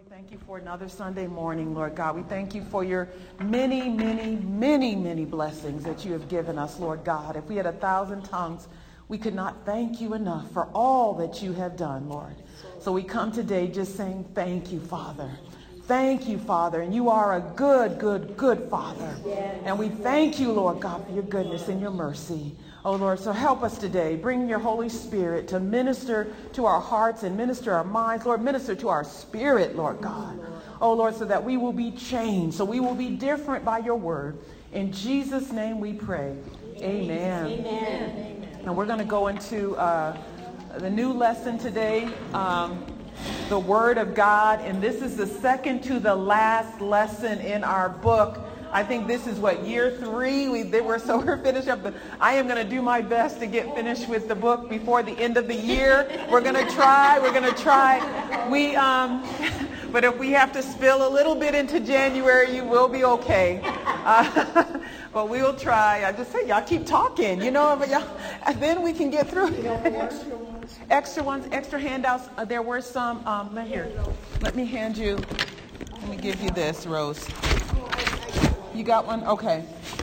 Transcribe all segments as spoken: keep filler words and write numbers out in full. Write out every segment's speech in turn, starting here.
Thank you for another Sunday morning, Lord God. We thank you for your many, many, many, many blessings that you have given us, Lord God. If we had a thousand tongues, we could not thank you enough for all that you have done, Lord. So we come today just saying thank you, Father. Thank you, Father. And you are a good, good, good Father. And we thank you, Lord God, for your goodness and your mercy. Oh, Lord, so help us today. Bring your Holy Spirit to minister to our hearts and minister our minds. Lord, minister to our spirit, Lord God. Oh, Lord, so that we will be changed, so we will be different by your word. In Jesus' name we pray. Amen. Amen. And we're going to go into uh, the new lesson today, um, the Word of God. And this is the second to the last lesson in our book. I think this is what, year three? We they were so we're finished up. The, I am going to do my best to get finished with the book before the end of the year. We're going to try. We're going to try. We um, but if we have to spill a little bit into January, you will be okay. Uh, but we will try. I just say y'all keep talking, you know. But y'all, and then we can get through. Extra ones, extra handouts. Uh, there were some. Um, let here. Let me hand you. Let me give you this, Rose. You got one? Okay.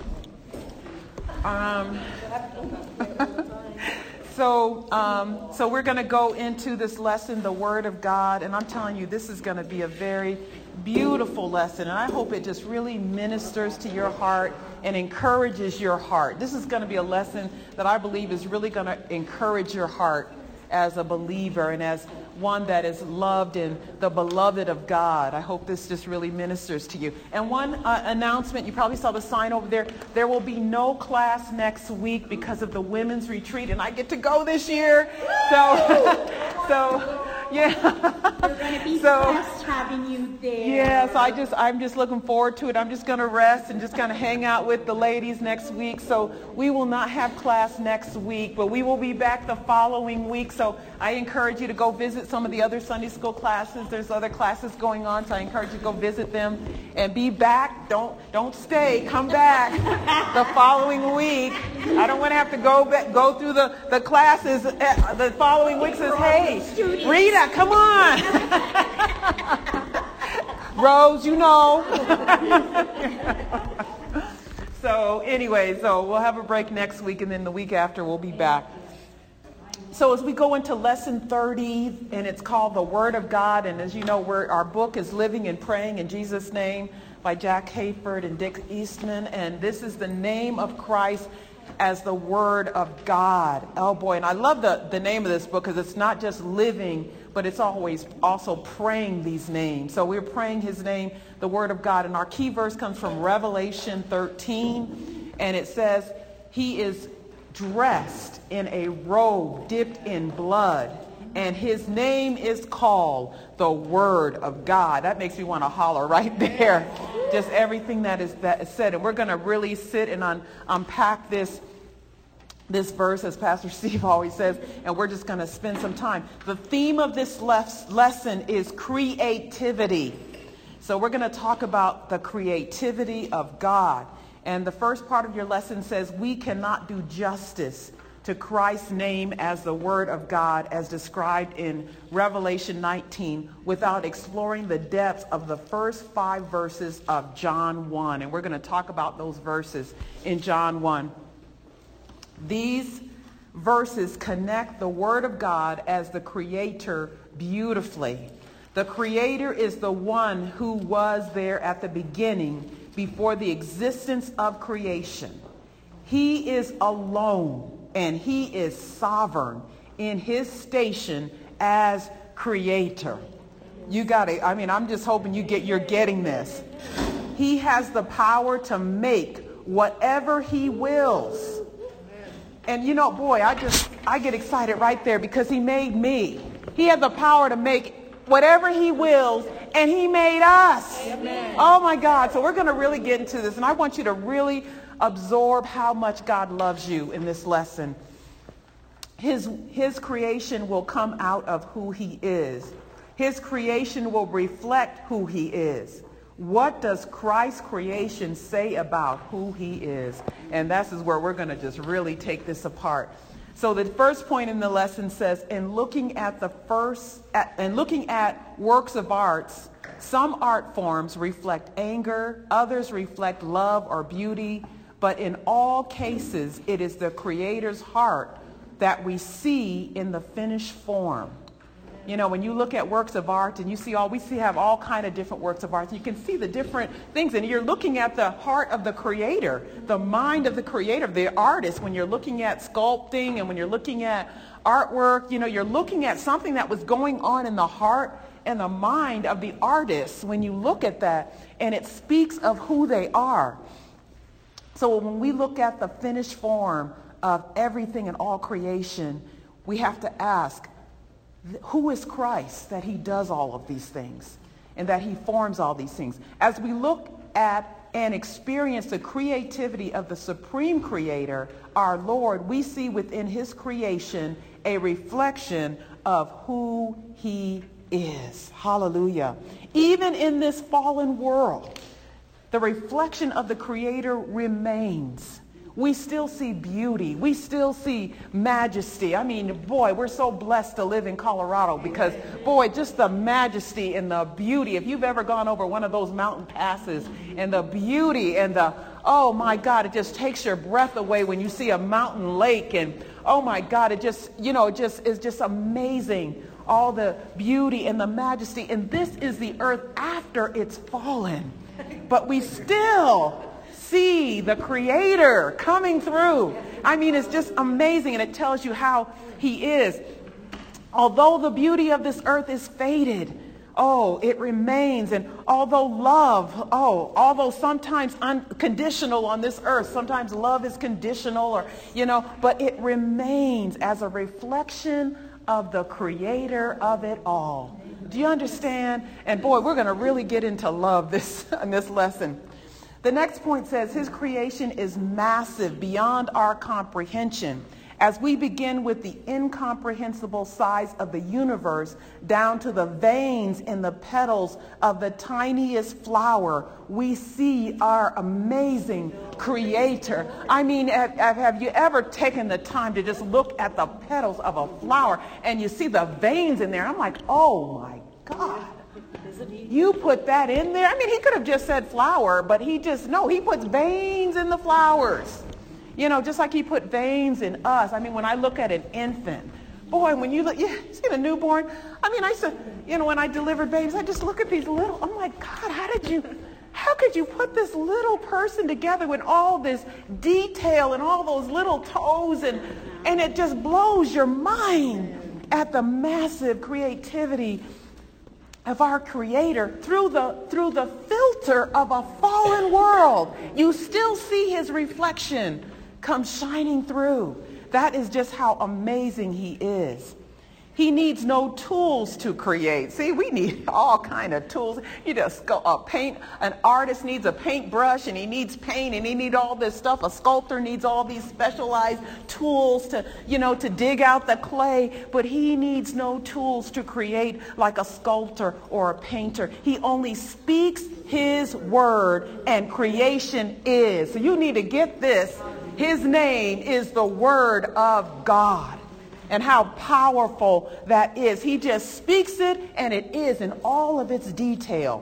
Um, so, um, so we're going to go into this lesson, the Word of God, and I'm telling you, this is going to be a very beautiful lesson, and I hope it just really ministers to your heart and encourages your heart. This is going to be a lesson that I believe is really going to encourage your heart as a believer and as one that is loved and the beloved of God. I hope this just really ministers to you. And one uh, announcement, you probably saw the sign over there. There will be no class next week because of the women's retreat, and I get to go this year. So, so yeah. We're going to be so, blessed having you there. Yeah, so I just, I'm just looking forward to it. I'm just going to rest and just kind of hang out with the ladies next week. So we will not have class next week, but we will be back the following week. So I encourage you to go visit some of the other Sunday school classes. There's other classes going on, so I encourage you to go visit them and be back. Don't don't stay. Come back the following week. I don't want to have to go back, go through the, the classes the following week. Says, hey, Rita, come on. Rose, you know. So anyway, so we'll have a break next week, and then the week after we'll be back. So as we go into lesson thirty, and it's called The Word of God, and as you know, we're, our book is Living and Praying in Jesus' Name by Jack Hayford and Dick Eastman, and this is the name of Christ as the Word of God. Oh boy, and I love the, the name of this book because it's not just living, but it's always also praying these names. So we're praying his name, the Word of God, and our key verse comes from Revelation thirteen, and it says, he is dressed in a robe dipped in blood, and his name is called the Word of God. That makes me want to holler right there. Just everything that is that is said. And we're going to really sit and un, unpack this this verse, as Pastor Steve always says, and we're just going to spend some time. The theme of this les- lesson is creativity. So we're going to talk about the creativity of God. And the first part of your lesson says, we cannot do justice to Christ's name as the Word of God as described in Revelation nineteen without exploring the depths of the first five verses of John one. And we're going to talk about those verses in John one. These verses connect the Word of God as the Creator beautifully. The Creator is the one who was there at the beginning before the existence of creation. He is alone and he is sovereign in his station as Creator. You got it. I mean, I'm just hoping you get, you're getting this. He has the power to make whatever he wills. And you know, boy, I just, I get excited right there because he made me. He had the power to make whatever he wills, and he made us. Amen. Oh my God. So we're going to really get into this, and I want you to really absorb how much God loves you in this lesson. His, his creation will come out of who he is. His creation will reflect who he is. What does Christ's creation say about who he is? And this is where we're going to just really take this apart. So the first point in the lesson says, in looking at the first, at, and looking at works of arts Some art forms reflect anger, others reflect love or beauty, but in all cases, it is the Creator's heart that we see in the finished form. You know, when you look at works of art and you see all, we see have all kind of different works of art. You can see the different things, and you're looking at the heart of the Creator, the mind of the Creator, the artist. When you're looking at sculpting and when you're looking at artwork, you know, you're looking at something that was going on in the heart and the mind of the artist when you look at that, and it speaks of who they are. So when we look at the finished form of everything in all creation, we have to ask, who is Christ that he does all of these things and that he forms all these things? As we look at and experience the creativity of the supreme creator, our Lord, we see within his creation a reflection of who he is. Hallelujah. Even in this fallen world, the reflection of the creator remains. We still see beauty. We still see majesty. I mean, boy, we're so blessed to live in Colorado because, boy, just the majesty and the beauty. If you've ever gone over one of those mountain passes and the beauty and the, oh my God, it just takes your breath away when you see a mountain lake. And oh my God, it just, you know, it just is just amazing. All the beauty and the majesty. And this is the earth after it's fallen. But we still see the Creator coming through. I mean, it's just amazing, and it tells you how he is. Although the beauty of this earth is faded, oh, it remains. And although love, oh, although sometimes unconditional on this earth, sometimes love is conditional, or, you know, but it remains as a reflection of the Creator of it all. Do you understand? And boy, we're going to really get into love this in this lesson. The next point says his creation is massive beyond our comprehension. As we begin with the incomprehensible size of the universe down to the veins in the petals of the tiniest flower, we see our amazing Creator. I mean, have, have you ever taken the time to just look at the petals of a flower and you see the veins in there? I'm like, oh my God. You put that in there? I mean, he could have just said flower, but he just, no, he puts veins in the flowers. You know, just like he put veins in us. I mean, when I look at an infant, boy, when you look, yeah, you see a newborn? I mean, I used to, you know, when I delivered babies, I just look at these little, I'm like, God, how did you, how could you put this little person together with all this detail and all those little toes? And, and it just blows your mind at the massive creativity of our Creator through the through the filter of a fallen world. You still see his reflection come shining through. That is just how amazing he is. He needs no tools to create. See, we need all kind of tools. You just go uh, paint. An artist needs a paintbrush, and he needs paint, and he needs all this stuff. A sculptor needs all these specialized tools to, you know, to dig out the clay. But he needs no tools to create like a sculptor or a painter. He only speaks his word, and creation is. So you need to get this. His name is the Word of God. And how powerful that is. He just speaks it, and it is in all of its detail.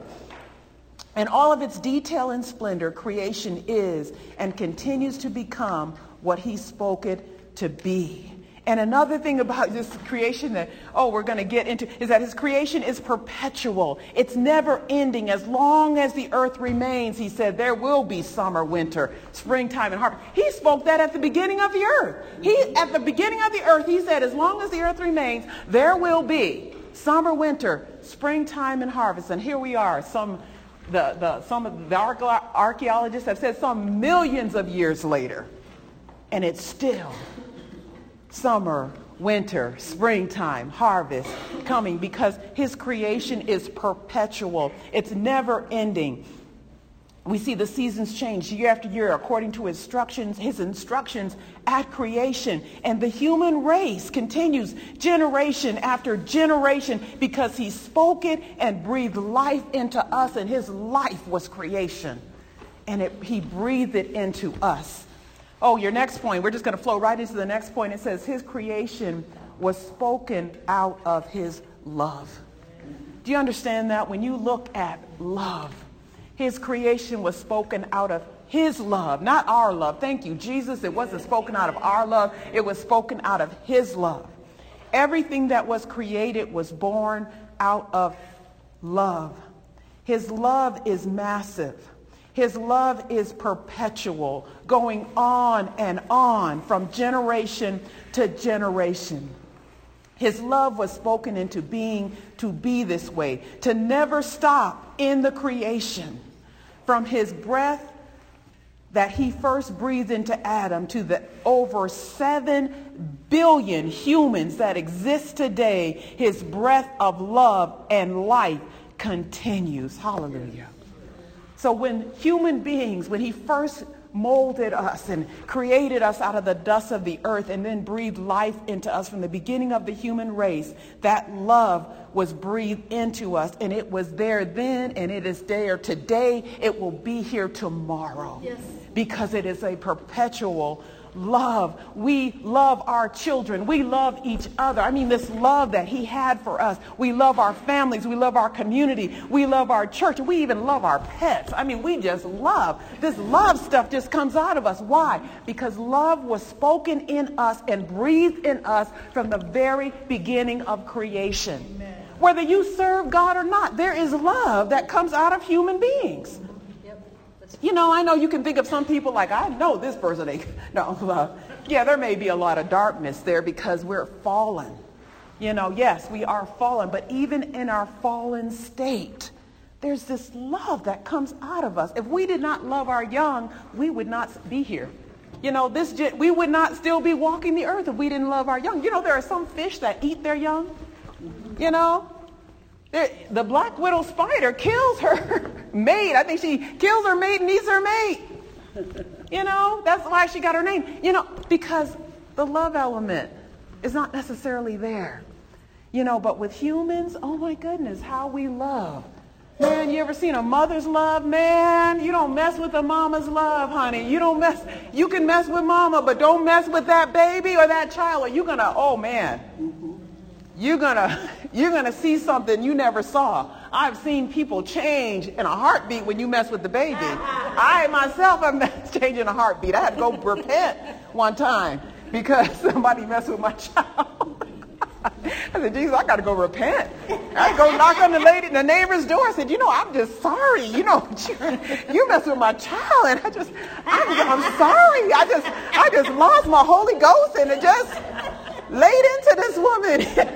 And all of its detail and splendor, creation is and continues to become what he spoke it to be. And another thing about this creation that, oh, we're going to get into is that his creation is perpetual. It's never ending. As long as the earth remains, he said, there will be summer, winter, springtime, and harvest. He spoke that at the beginning of the earth. He, at the beginning of the earth, he said, as long as the earth remains, there will be summer, winter, springtime, and harvest. And here we are. Some, the, the, some of the archaeologists have said some millions of years later, and it's still summer, winter, springtime, harvest coming, because his creation is perpetual. It's never ending. We see the seasons change year after year according to his instructions, his instructions at creation. And the human race continues generation after generation because he spoke it and breathed life into us, and his life was creation. And it, he breathed it into us. Oh, your next point. We're just going to flow right into the next point. It says his creation was spoken out of his love. Do you understand that? When you look at love, his creation was spoken out of his love, not our love. Thank you, Jesus. It wasn't spoken out of our love. It was spoken out of his love. Everything that was created was born out of love. His love is massive. His love is perpetual, going on and on from generation to generation. His love was spoken into being to be this way, to never stop in the creation. From his breath that he first breathed into Adam to the over seven billion humans that exist today, his breath of love and life continues. Hallelujah. So when human beings, when he first molded us and created us out of the dust of the earth and then breathed life into us from the beginning of the human race, that love was breathed into us, and it was there then and it is there today. It will be here tomorrow. Yes. Because it is a perpetual love. We love our children. We love each other. I mean, this love that he had for us. We love our families. We love our community. We love our church. We even love our pets. I mean, we just love. This love stuff just comes out of us. Why? Because love was spoken in us and breathed in us from the very beginning of creation. Amen. Whether you serve God or not, there is love that comes out of human beings. You know, I know you can think of some people like, I know this person. They, no, uh, yeah, there may be a lot of darkness there because we're fallen. You know, yes, we are fallen. But even in our fallen state, there's this love that comes out of us. If we did not love our young, we would not be here. You know, this we would not still be walking the earth if we didn't love our young. You know, there are some fish that eat their young. You know, the black widow spider kills her mate. I think she kills her mate and eats her mate. You know, that's why she got her name. You know, because the love element is not necessarily there. You know, but with humans, oh my goodness, how we love. Man, you ever seen a mother's love? Man, you don't mess with a mama's love, honey. You don't mess, you can mess with mama, but don't mess with that baby or that child, or you're gonna, oh man. You're gonna, you're gonna see something you never saw. I've seen people change in a heartbeat when you mess with the baby. I myself am changing in a heartbeat. I had to go repent one time because somebody messed with my child. I said, Jesus, I got to go repent. I go knock on the lady, the neighbor's door. I said, you know, I'm just sorry. You know, you, you messed with my child, and I just, I'm, I'm sorry. I just, I just lost my Holy Ghost, and it just laid into this woman.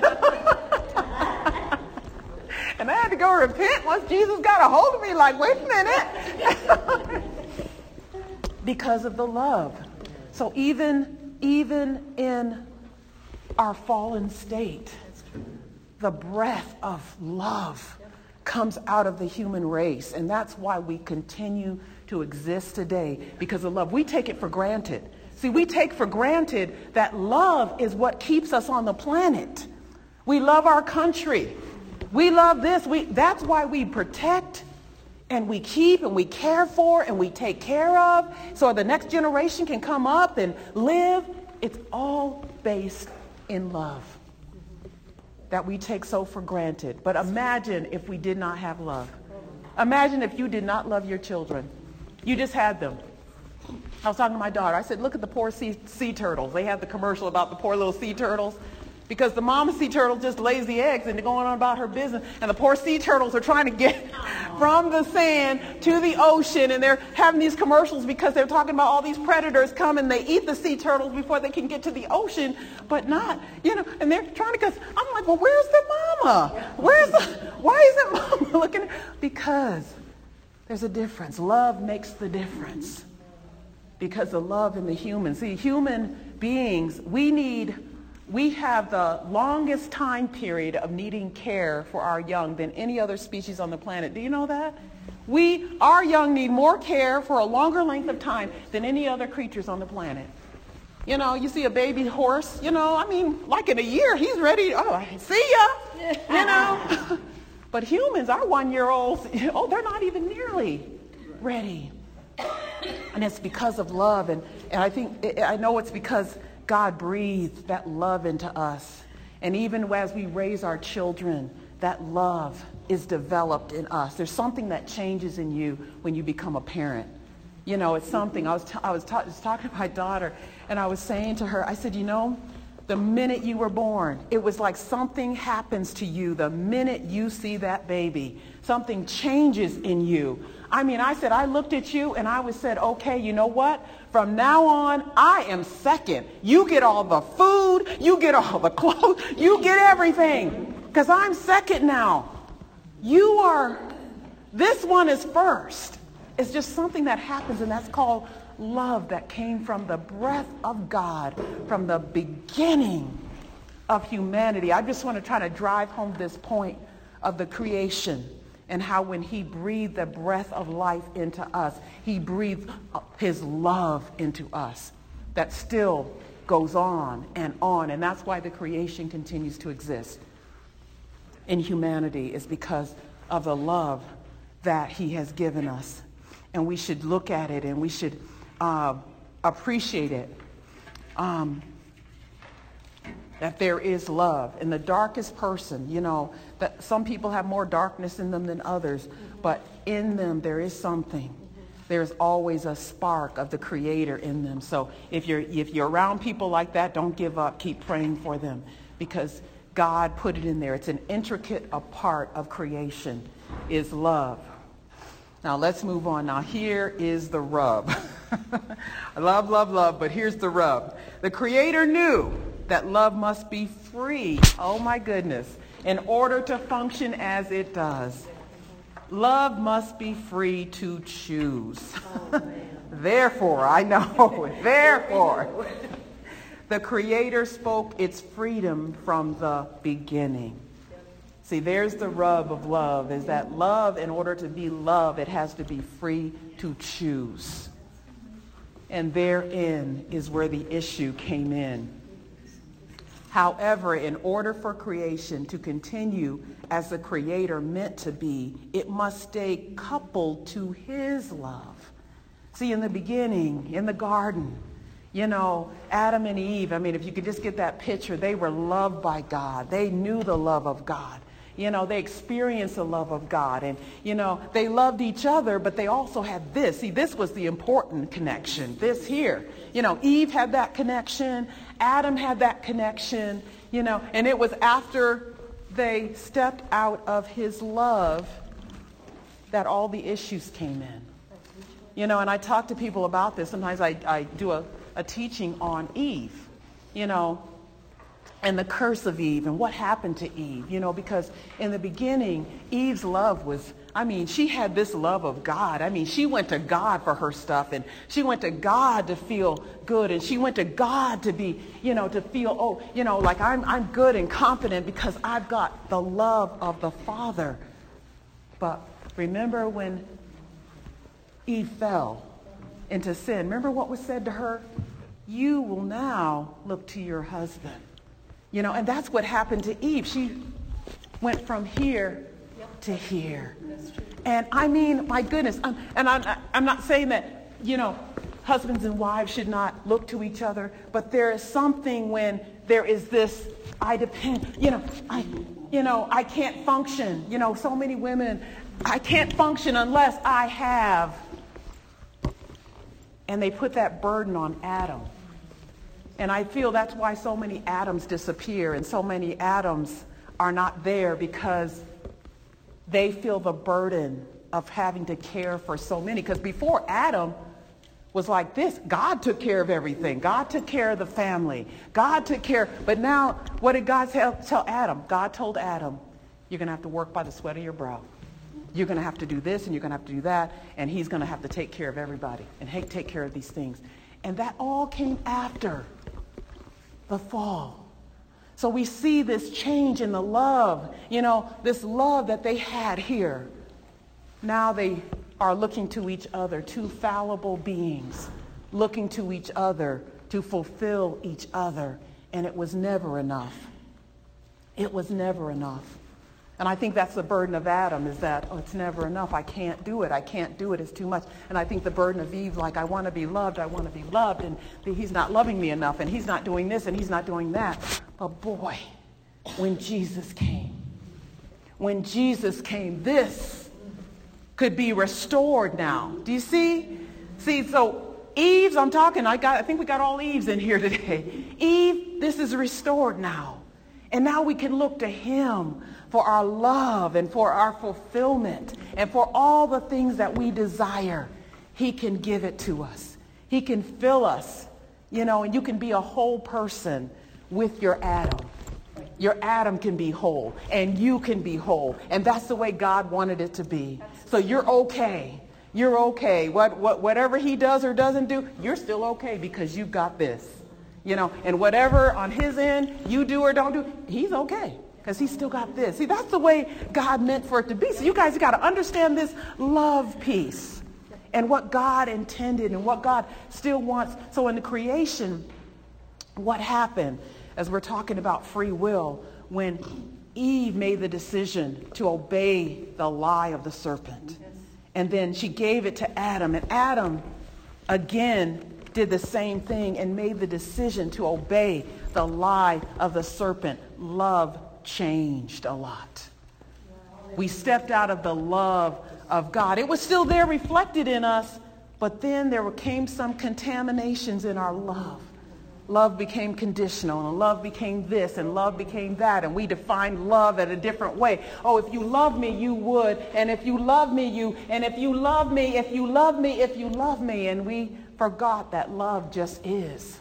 And I had to go repent once Jesus got a hold of me, like, wait a minute. Because of the love. So even, even in our fallen state, the breath of love comes out of the human race. And that's why we continue to exist today, because of love. We take it for granted. See, we take for granted that love is what keeps us on the planet. We love our country. We love this. We, that's why we protect and we keep and we care for and we take care of so the next generation can come up and live. It's all based in love that we take so for granted. But imagine if we did not have love. Imagine if you did not love your children. You just had them. I was talking to my daughter. I said, look at the poor sea, sea turtles. They have the commercial about the poor little sea turtles. Because the mama sea turtle just lays the eggs and they're going on about her business. And the poor sea turtles are trying to get from the sand to the ocean. And they're having these commercials because they're talking about all these predators come and they eat the sea turtles before they can get to the ocean. But not, you know, and they're trying to, because I'm like, well, where's the mama? Where's the, why isn't mama looking? Because there's a difference. Love makes the difference. Because of love in the human. See, human beings, we need... We have the longest time period of needing care for our young than any other species on the planet. Do you know that? We, our young need more care for a longer length of time than any other creatures on the planet. You know, you see a baby horse, you know, I mean, like in a year, he's ready. Oh, see ya, you know. But humans, our one-year-olds, oh, they're not even nearly ready. And it's because of love. And, and I think, I know it's because God breathed that love into us. And even as we raise our children, that love is developed in us. There's something that changes in you when you become a parent. You know, it's something. I was, t- I was, ta- was talking to my daughter, and I was saying to her, I said, you know, the minute you were born, it was like something happens to you the minute you see that baby. Something changes in you. I mean, I said, I looked at you and I was said, okay, you know what? From now on, I am second. You get all the food, you get all the clothes, you get everything. Because I'm second now. You are, this one is first. It's just something that happens, and that's called love that came from the breath of God, from the beginning of humanity. I just want to try to drive home this point of the creation and how when he breathed the breath of life into us, he breathed his love into us that still goes on and on. And that's why the creation continues to exist in humanity, is because of the love that he has given us. And we should look at it and we should uh, appreciate it. Um, that there is love in the darkest person. You know, that some people have more darkness in them than others, but in them there is something. There's always a spark of the Creator in them. So if you're if you're around people like that, don't give up. Keep praying for them, because God put it in there. It's an intricate a part of creation, is love. Now let's move on. Now here is the rub. I love, love, love, but here's the rub. The Creator knew that love must be free, oh my goodness, in order to function as it does. Love must be free to choose. Oh, therefore, I know, therefore, the Creator spoke its freedom from the beginning. See, there's the rub of love, is that love, in order to be love, it has to be free to choose. And therein is where the issue came in. However, in order for creation to continue as the Creator meant to be, it must stay coupled to his love. See, in the beginning, in the garden, you know, Adam and Eve, I mean, if you could just get that picture, they were loved by God. They knew the love of God. You know, they experienced the love of God. And, you know, they loved each other, but they also had this. See, this was the important connection. This here. You know, Eve had that connection. Adam had that connection. You know, and it was after they stepped out of his love that all the issues came in. You know, and I talk to people about this. Sometimes I, I do a, a teaching on Eve, you know, and the curse of Eve and what happened to Eve, you know, because in the beginning, Eve's love was, I mean, she had this love of God. I mean, she went to God for her stuff, and she went to God to feel good, and she went to God to be, you know, to feel, oh, you know, like I'm, I'm good and confident because I've got the love of the Father. But remember when Eve fell into sin, remember what was said to her? You will now look to your husband. You know, and that's what happened to Eve. She went from here to here. And I mean, my goodness, I'm, and I'm, I'm not saying that, you know, husbands and wives should not look to each other, but there is something when there is this, I depend, you know, I, you know, I can't function. You know, so many women, I can't function unless I have. And they put that burden on Adam. And I feel that's why so many Adams disappear and so many Adams are not there, because they feel the burden of having to care for so many. Because before Adam was like this, God took care of everything. God took care of the family. God took care. But now, what did God tell, tell Adam? God told Adam, you're going to have to work by the sweat of your brow. You're going to have to do this and you're going to have to do that. And he's going to have to take care of everybody and take care of these things. And that all came after the fall. So we see this change in the love, you know, this love that they had here. Now they are looking to each other, two fallible beings, looking to each other to fulfill each other. And it was never enough. It was never enough. And I think that's the burden of Adam, is that, oh, it's never enough. I can't do it. I can't do it. It's too much. And I think the burden of Eve, like, I want to be loved. I want to be loved. And he's not loving me enough. And he's not doing this and he's not doing that. But boy, when Jesus came, when Jesus came, this could be restored now. Do you see? See, so Eve's, I'm talking, I got, I think we got all Eves in here today. Eve, this is restored now. And now we can look to him for our love and for our fulfillment and for all the things that we desire. He can give it to us. He can fill us, you know, and you can be a whole person with your Adam. Your Adam can be whole and you can be whole. And that's the way God wanted it to be. So you're okay. You're okay. What, what, whatever he does or doesn't do, you're still okay because you've got this. You know, and whatever on his end you do or don't do, he's okay because he's still got this. See, that's the way God meant for it to be. So you guys got to understand this love piece and what God intended and what God still wants. So in the creation, what happened as we're talking about free will, when Eve made the decision to obey the lie of the serpent. And then she gave it to Adam. And Adam, again, did the same thing and made the decision to obey the lie of the serpent. Love changed a lot. We stepped out of the love of God. It was still there reflected in us, but then there came some contaminations in our love. Love became conditional, and love became this, and love became that, and we defined love at a different way. Oh, if you love me, you would, and if you love me, you, and if you love me, if you love me, if you love me, and we forgot that love just is.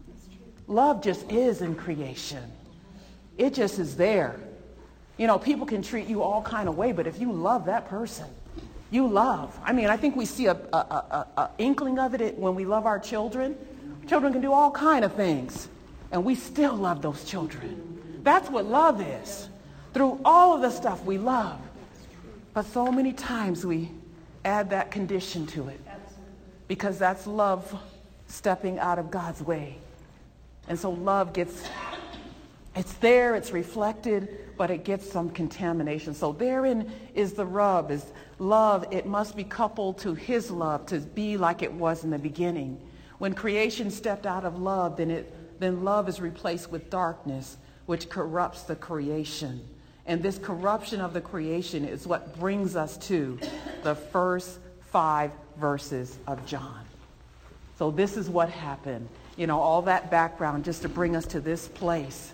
Love just is in creation. It just is there. You know, people can treat you all kind of way, but if you love that person, you love. I mean, I think we see a, a, a, a inkling of it when we love our children. Children can do all kind of things, and we still love those children. That's what love is. Through all of the stuff we love. But so many times we add that condition to it because that's love stepping out of God's way. And so love gets, it's there, it's reflected, but it gets some contamination. So therein is the rub, is love. It must be coupled to his love to be like it was in the beginning. When creation stepped out of love, then it then love is replaced with darkness, which corrupts the creation. And this corruption of the creation is what brings us to the first five verses of John. So this is what happened. You know, all that background just to bring us to this place.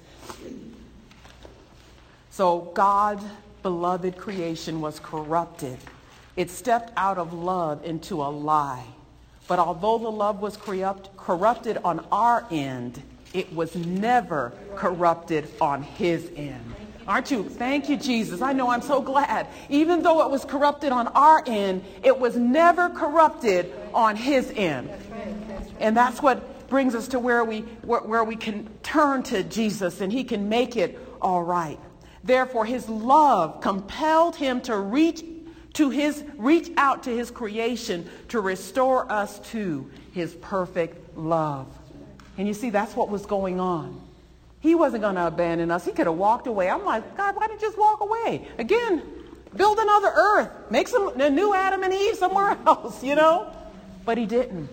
So God's beloved creation was corrupted. It stepped out of love into a lie. But although the love was corrupt, corrupted on our end, it was never corrupted on his end. Aren't you? Thank you, Jesus. I know, I'm so glad. Even though it was corrupted on our end, it was never corrupted on his end. And that's what brings us to where we, where, where we can turn to Jesus and he can make it all right. Therefore, his love compelled him to reach to his reach out to his creation to restore us to his perfect love. And you see, that's what was going on. He wasn't going to abandon us. He could have walked away. I'm like, God, why didn't you just walk away? Again, build another earth. Make some a new Adam and Eve somewhere else, you know? But he didn't.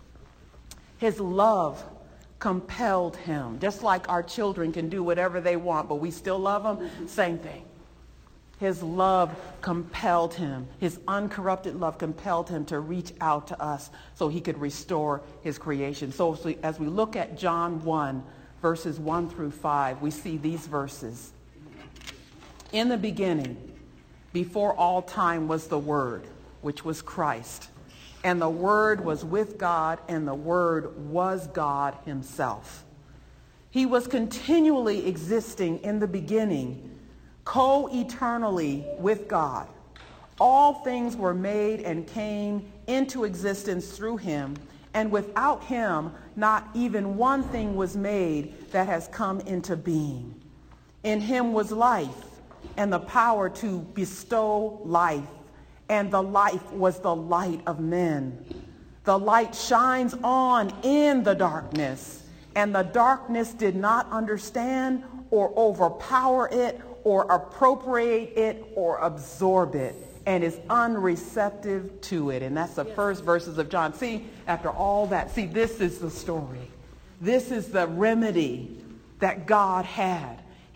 His love compelled him. Just like our children can do whatever they want, but we still love them, same thing. His love compelled him. His uncorrupted love compelled him to reach out to us so he could restore his creation. So as we look at John one, verses one through five, we see these verses. In the beginning, before all time was the Word, which was Christ. And the Word was with God, and the Word was God himself. He was continually existing in the beginning, co-eternally with God. All things were made and came into existence through him, and without him, not even one thing was made that has come into being. In him was life, and the power to bestow life, and the life was the light of men. The light shines on in the darkness, and the darkness did not understand or overpower it, or appropriate it, or absorb it, and is unreceptive to it. And that's the first verses of John. See, after all that, see, this is the story. This is the remedy that God had. He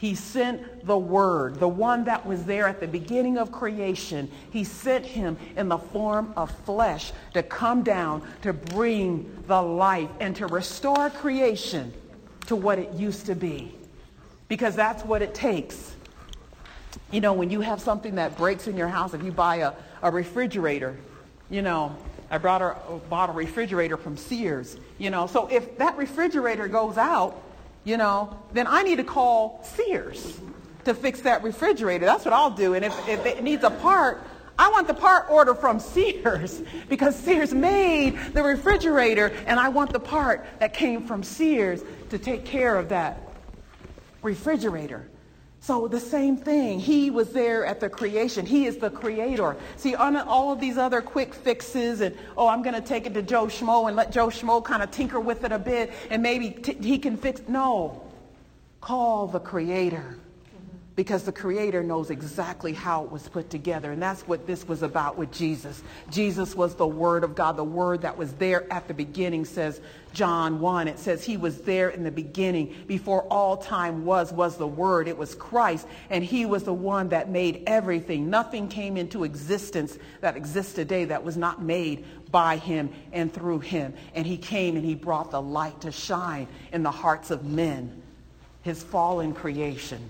He sent the Word, the one that was there at the beginning of creation. He sent him in the form of flesh to come down, to bring the life and to restore creation to what it used to be. Because that's what it takes. You know, when you have something that breaks in your house, if you buy a, a refrigerator, you know, I brought a, bought a refrigerator from Sears, you know, so if that refrigerator goes out, you know, then I need to call Sears to fix that refrigerator. That's what I'll do. And if, if it needs a part, I want the part order from Sears because Sears made the refrigerator, and I want the part that came from Sears to take care of that refrigerator. So the same thing. He was there at the creation. He is the creator. See, on all of these other quick fixes and, oh, I'm going to take it to Joe Schmo and let Joe Schmo kind of tinker with it a bit and maybe t- he can fix. No. Call the creator. Because the creator knows exactly how it was put together. And that's what this was about with Jesus. Jesus was the Word of God. The Word that was there at the beginning, says John one. It says he was there in the beginning. Before all time was, was the Word. It was Christ. And he was the one that made everything. Nothing came into existence that exists today that was not made by him and through him. And he came and he brought the light to shine in the hearts of men. His fallen creation.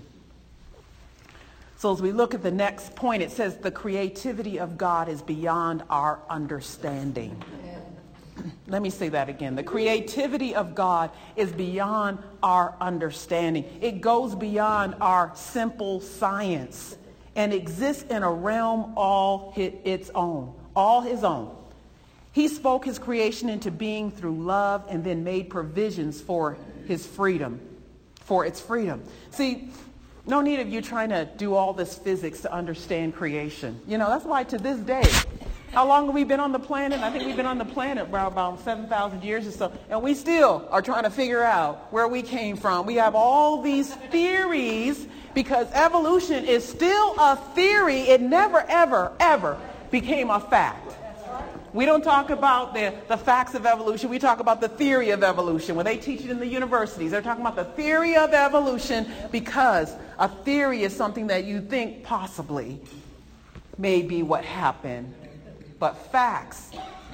So as we look at the next point, it says the creativity of God is beyond our understanding. Let me say that again. The creativity of God is beyond our understanding. It goes beyond our simple science and exists in a realm all its own, all his own. He spoke his creation into being through love and then made provisions for his freedom, for its freedom. See, no need of you trying to do all this physics to understand creation. You know, that's why to this day, how long have we been on the planet? I think we've been on the planet for about seven thousand years or so. And we still are trying to figure out where we came from. We have all these theories because evolution is still a theory. It never, ever, ever became a fact. We don't talk about the, the facts of evolution. We talk about the theory of evolution. When they teach it in the universities, they're talking about the theory of evolution because a theory is something that you think possibly may be what happened. But facts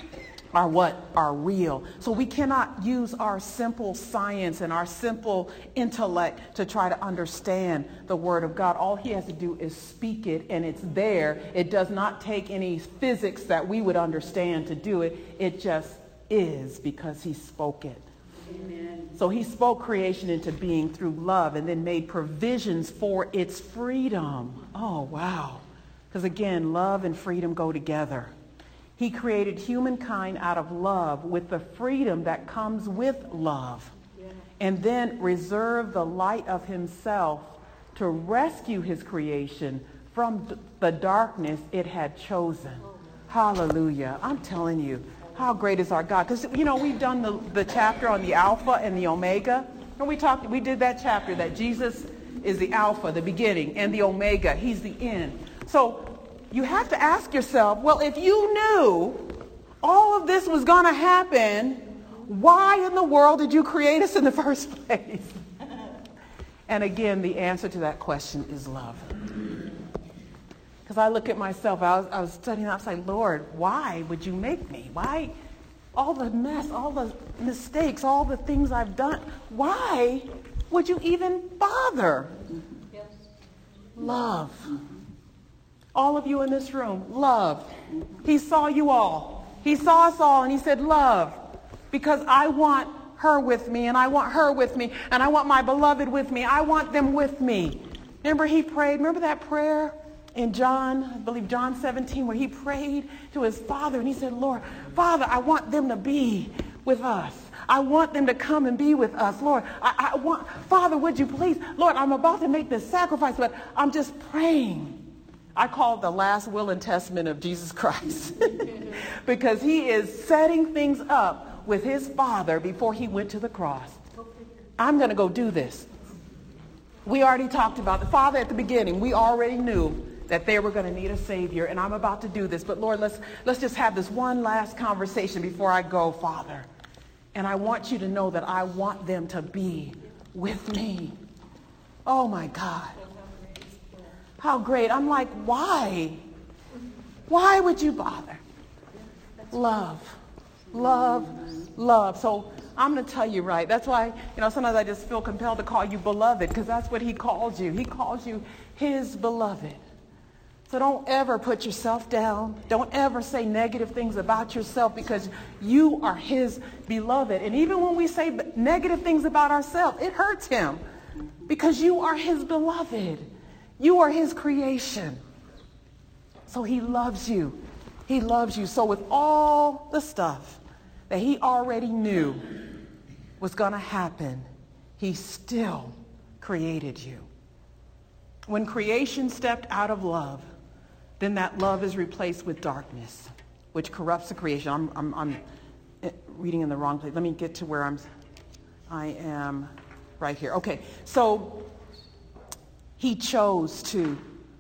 are what are real. So we cannot use our simple science and our simple intellect to try to understand the Word of God. All he has to do is speak it, and it's there. It does not take any physics that we would understand to do it. It just is because he spoke it. Amen. So he spoke creation into being through love and then made provisions for its freedom. Oh, wow. Because again, love and freedom go together. He created humankind out of love with the freedom that comes with love. Yeah. And then reserved the light of himself to rescue his creation from d- the darkness it had chosen. Oh. Hallelujah. I'm telling you, how great is our God? Because, you know, we've done the, the chapter on the Alpha and the Omega. And we talked, we did that chapter that Jesus is the Alpha, the beginning, and the Omega. He's the end. So you have to ask yourself, well, if you knew all of this was going to happen, why in the world did you create us in the first place? And again, the answer to that question is love. Because I look at myself, I was, I was studying, I was like, Lord, why would you make me? Why? All the mess, all the mistakes, all the things I've done. Why would you even bother? Yes. Love. All of you in this room, love. He saw you all. He saw us all and he said, love. Because I want her with me and I want her with me and I want my beloved with me. I want them with me. Remember he prayed, remember that prayer in John, I believe John seventeen, where he prayed to his Father and he said, Lord, Father, I want them to be with us. I want them to come and be with us. Lord, I, I want, Father, would you please, Lord, I'm about to make this sacrifice, but I'm just praying. I call it the last will and testament of Jesus Christ because he is setting things up with his Father before he went to the cross. I'm going to go do this. We already talked about the Father at the beginning. We already knew that they were going to need a Savior, and I'm about to do this. But Lord, let's, let's just have this one last conversation before I go, Father. And I want you to know that I want them to be with me. Oh my God. How great. I'm like, why? Why would you bother? Love, love, love. So I'm going to tell you right. That's why, you know, sometimes I just feel compelled to call you beloved, because that's what he calls you. He calls you his beloved. So don't ever put yourself down. Don't ever say negative things about yourself, because you are his beloved. And even when we say negative things about ourselves, it hurts him, because you are his beloved. You are his creation. So he loves you. He loves you. So with all the stuff that he already knew was going to happen, he still created you. When creation stepped out of love, then that love is replaced with darkness, which corrupts the creation. I'm, I'm, I'm reading in the wrong place. Let me get to where I'm, I am right here. Okay, so he chose to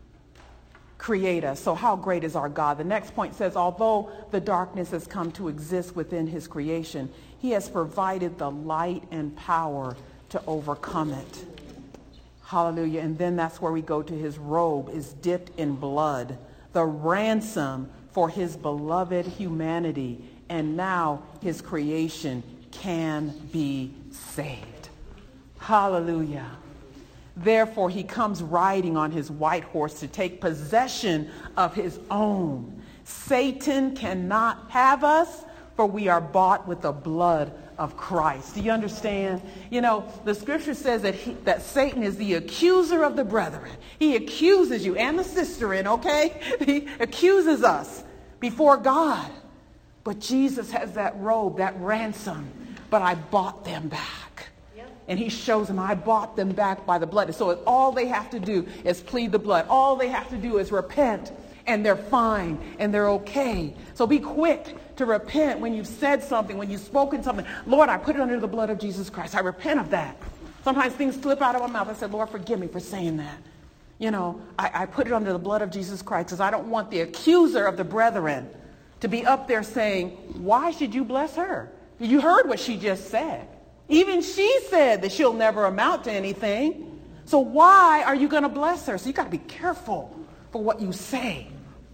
create us. So how great is our God? The next point says, although the darkness has come to exist within his creation, he has provided the light and power to overcome it. Hallelujah. And then that's where we go to his robe is dipped in blood, the ransom for his beloved humanity. And now his creation can be saved. Hallelujah. Therefore, he comes riding on his white horse to take possession of his own. Satan cannot have us, for we are bought with the blood of Christ. Do you understand? You know, the scripture says that he, that Satan is the accuser of the brethren. He accuses you and the sisterin, okay? He accuses us before God. But Jesus has that robe, that ransom. But I bought them back. And he shows them, I bought them back by the blood. So all they have to do is plead the blood. All they have to do is repent, and they're fine, and they're okay. So be quick to repent when you've said something, when you've spoken something. Lord, I put it under the blood of Jesus Christ. I repent of that. Sometimes things slip out of my mouth. I said, Lord, forgive me for saying that. You know, I, I put it under the blood of Jesus Christ because I don't want the accuser of the brethren to be up there saying, why should you bless her? You heard what she just said. Even she said that she'll never amount to anything. So why are you going to bless her? So you got to be careful for what you say.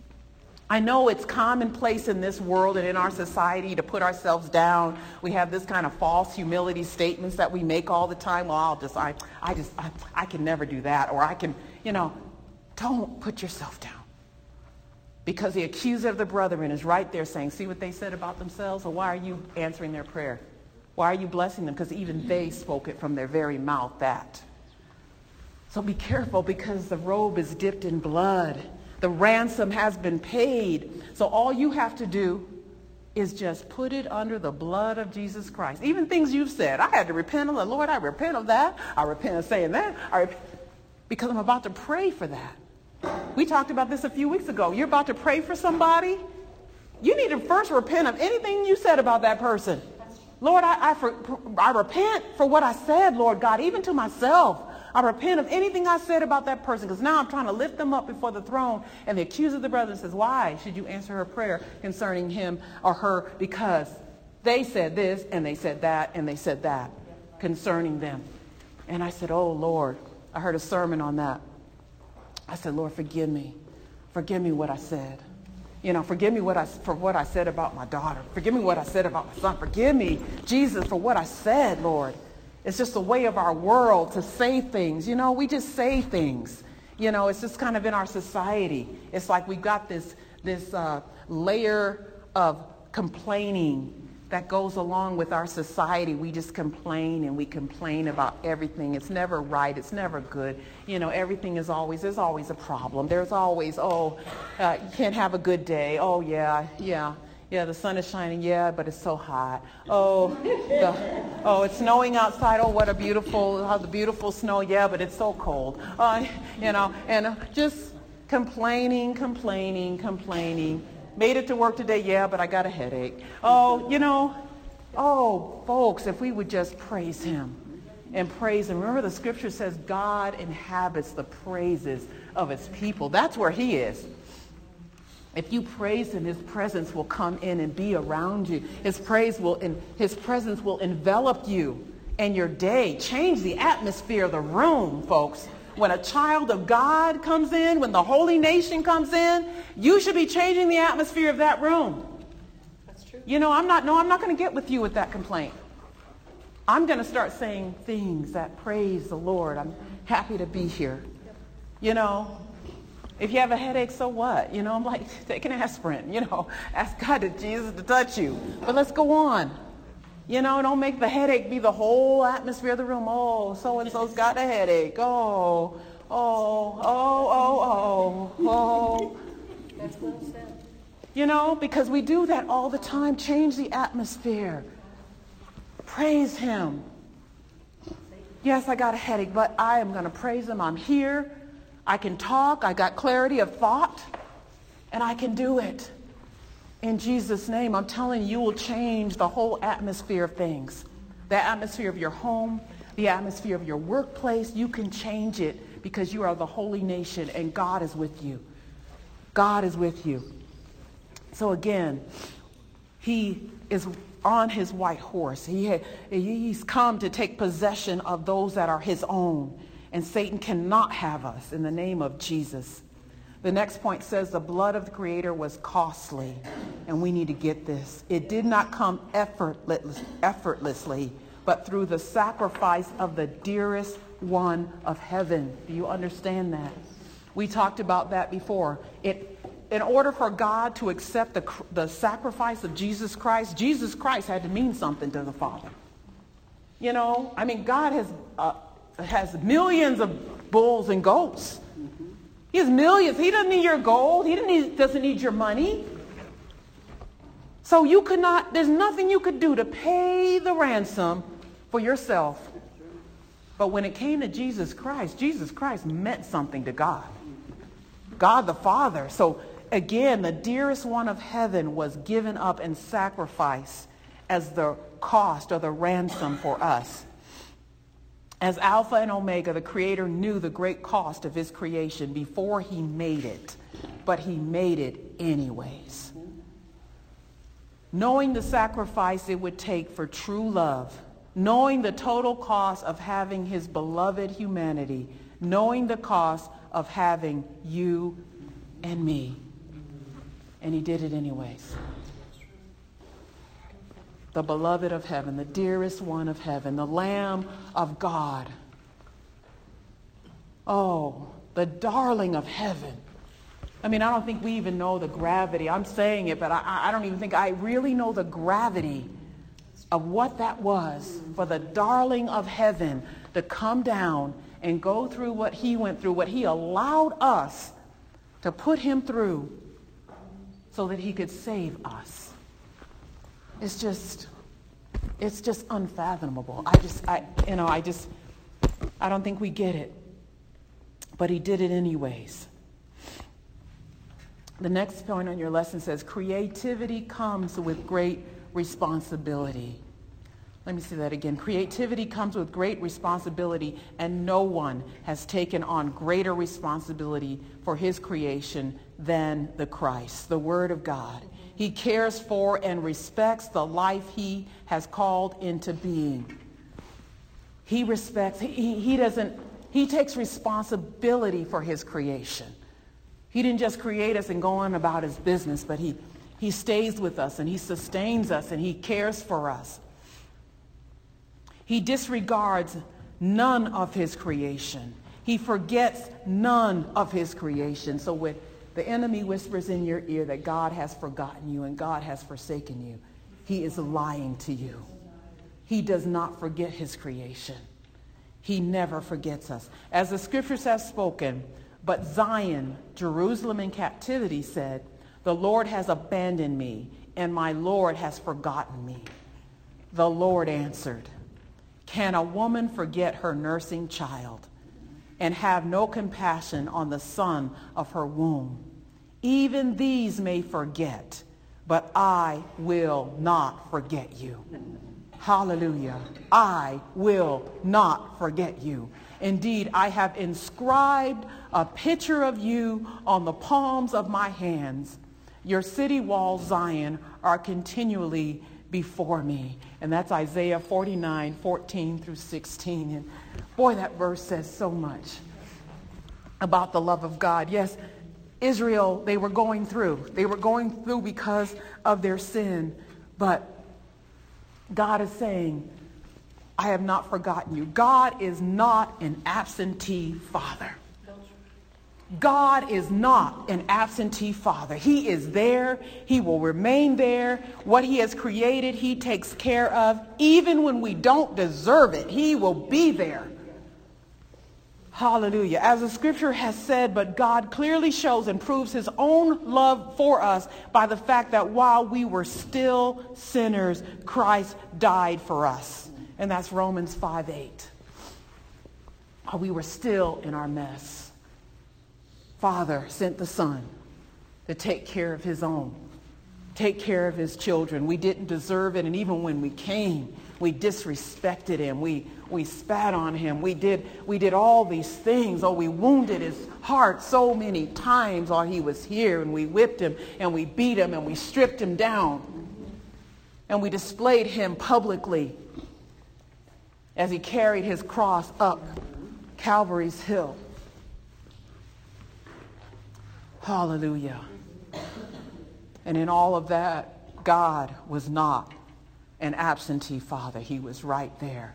I know it's commonplace in this world and in our society to put ourselves down. We have this kind of false humility statements that we make all the time. Well, I'll just, I, I just, I, I can never do that. Or I can, you know, don't put yourself down. Because the accuser of the brethren is right there saying, see what they said about themselves? Or why are you answering their prayer? Why are you blessing them? Because even they spoke it from their very mouth, that. So be careful, because the robe is dipped in blood. The ransom has been paid. So all you have to do is just put it under the blood of Jesus Christ. Even things you've said. I had to repent of the Lord. I repent of that. I repent of saying that. I rep- because I'm about to pray for that. We talked about this a few weeks ago. You're about to pray for somebody. You need to first repent of anything you said about that person. Lord, I, I, for, I repent for what I said, Lord God, even to myself. I repent of anything I said about that person, because now I'm trying to lift them up before the throne. And the accuser of the brethren says, why should you answer her prayer concerning him or her? Because they said this and they said that and they said that concerning them. And I said, oh, Lord, I heard a sermon on that. I said, Lord, forgive me. Forgive me what I said. You know, forgive me what I, for what I said about my daughter. Forgive me what I said about my son. Forgive me, Jesus, for what I said, Lord. It's just a way of our world to say things. You know, we just say things. You know, it's just kind of in our society. It's like we've got this, this uh, layer of complaining that goes along with our society. We just complain and we complain about everything. It's never right. It's never good. You know, everything is always, there's always a problem. There's always, oh, uh, you can't have a good day. Oh, yeah, yeah. Yeah, the sun is shining, yeah, but it's so hot. Oh, the, oh, it's snowing outside. Oh, what a beautiful, how the beautiful snow. Yeah, but it's so cold. Uh, you know, and just complaining, complaining, complaining. Made it to work today, yeah, but I got a headache. Oh, you know, oh, folks, if we would just praise him and praise him. Remember, the scripture says God inhabits the praises of his people. That's where he is. If you praise him, his presence will come in and be around you. His praise will, in, his presence will envelop you. and your day. Change the atmosphere of the room, folks. When a child of God comes in, when the holy nation comes in, you should be changing the atmosphere of that room. That's true. You know, I'm not, no, I'm not going to get with you with that complaint. I'm going to start saying things that praise the Lord. I'm happy to be here. You know, if you have a headache, so what? You know, I'm like, take an aspirin, you know, ask God to Jesus to touch you. But let's go on. You know, don't make the headache be the whole atmosphere of the room. Oh, so-and-so's got a headache. Oh, oh, oh, oh, oh, oh. That's well said. You know, because we do that all the time. Change the atmosphere. Praise him. Yes, I got a headache, but I am going to praise him. I'm here. I can talk. I got clarity of thought, and I can do it. In Jesus' name, I'm telling you, you will change the whole atmosphere of things. The atmosphere of your home, the atmosphere of your workplace. You can change it because you are the holy nation and God is with you. God is with you. So again, he is on his white horse. He had, he's come to take possession of those that are his own. And Satan cannot have us in the name of Jesus. The next point says the blood of the Creator was costly, and we need to get this. It did not come effortless, effortlessly, but through the sacrifice of the dearest one of heaven. Do you understand that? We talked about that before. It, in order for God to accept the, the sacrifice of Jesus Christ, Jesus Christ had to mean something to the Father. You know, I mean, God has, uh, has millions of bulls and goats. He has millions. He doesn't need your gold. He doesn't need, doesn't need your money. So you could not, there's nothing you could do to pay the ransom for yourself. But when it came to Jesus Christ, Jesus Christ meant something to God. God the Father. So again, the dearest one of heaven was given up and sacrificed as the cost or the ransom for us. As Alpha and Omega, the Creator knew the great cost of his creation before he made it, but he made it anyways. Knowing the sacrifice it would take for true love, knowing the total cost of having his beloved humanity, knowing the cost of having you and me. And he did it anyways. The beloved of heaven, the dearest one of heaven, the Lamb of God. Oh, the darling of heaven. I mean, I don't think we even know the gravity. I'm saying it, but I, I don't even think I really know the gravity of what that was for the darling of heaven to come down and go through what he went through, what he allowed us to put him through so that he could save us. It's just, it's just unfathomable. I just, I, you know, I just, I don't think we get it. But he did it anyways. The next point on your lesson says, creativity comes with great responsibility. Let me say that again. Creativity comes with great responsibility, and no one has taken on greater responsibility for his creation than the Christ, the Word of God. He cares for and respects the life he has called into being. He respects, he, he doesn't, he takes responsibility for his creation. He didn't just create us and go on about his business, but he, he stays with us and he sustains us and he cares for us. He disregards none of his creation. He forgets none of his creation. So when the enemy whispers in your ear that God has forgotten you and God has forsaken you, he is lying to you. He does not forget his creation. He never forgets us. As the scriptures have spoken, but Zion, Jerusalem in captivity, said, the Lord has abandoned me and my Lord has forgotten me. The Lord answered, can a woman forget her nursing child and have no compassion on the son of her womb? Even these may forget, but I will not forget you. Hallelujah. I will not forget you. Indeed, I have inscribed a picture of you on the palms of my hands. Your city walls, Zion, are continually before me. And that's Isaiah forty-nine, fourteen through sixteen. And boy, that verse says so much about the love of God. Yes, Israel, they were going through. They were going through because of their sin. But God is saying, I have not forgotten you. God is not an absentee father. God is not an absentee father. He is there. He will remain there. What he has created, he takes care of. Even when we don't deserve it, he will be there. Hallelujah. As the scripture has said, but God clearly shows and proves his own love for us by the fact that while we were still sinners, Christ died for us. And that's Romans five eight. While we were still in our mess, Father sent the Son to take care of his own, take care of his children. We didn't deserve it, and even when we came, we disrespected him. We we spat on him. We did we did all these things. Oh, we wounded his heart so many times while he was here, and we whipped him, and we beat him, and we stripped him down, and we displayed him publicly as he carried his cross up Calvary's hill. Hallelujah. And in all of that, God was not an absentee father. He was right there.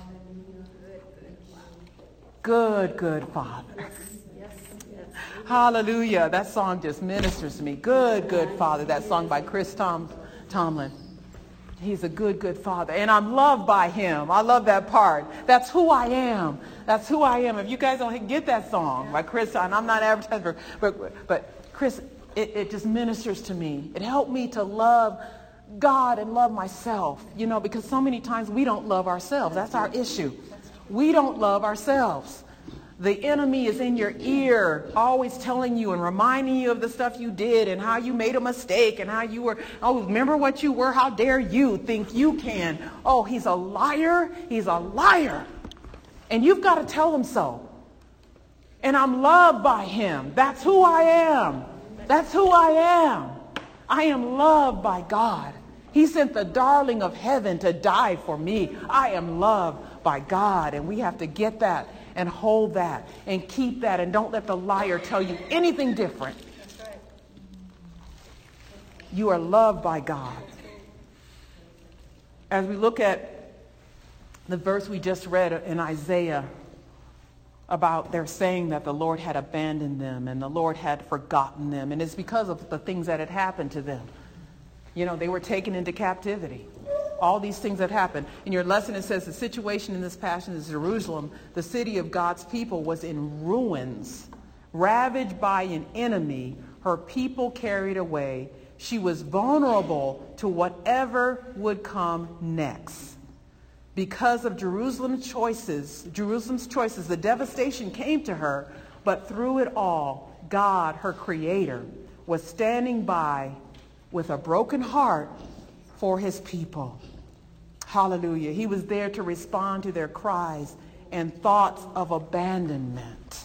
Good, good Father. Hallelujah. That song just ministers to me. Good, good Father. That song by Chris Tom, Tomlin. He's a good, good Father. And I'm loved by him. I love that part. That's who I am. That's who I am. If you guys don't get that song by Chris, and I'm not advertising, but, but Chris, it, it just ministers to me. It helped me to love God and love myself, you know, because so many times we don't love ourselves. That's our issue. We don't love ourselves. The enemy is in your ear, always telling you and reminding you of the stuff you did and how you made a mistake and how you were, oh, remember what you were? How dare you think you can? Oh, he's a liar. He's a liar. And you've got to tell him so. And I'm loved by him. That's who I am. That's who I am. I am loved by God. He sent the darling of heaven to die for me. I am loved by God. And we have to get that and hold that and keep that, and don't let the liar tell you anything different. That's right. You are loved by God. As we look at the verse we just read in Isaiah about their saying that the Lord had abandoned them and the Lord had forgotten them, and it's because of the things that had happened to them. You know, they were taken into captivity. All these things that happened. In your lesson, it says the situation in this passage is Jerusalem, the city of God's people, was in ruins, ravaged by an enemy, her people carried away. She was vulnerable to whatever would come next. Because of Jerusalem's choices, Jerusalem's choices, the devastation came to her, but through it all, God, her creator, was standing by with a broken heart for his people. Hallelujah. He was there to respond to their cries and thoughts of abandonment.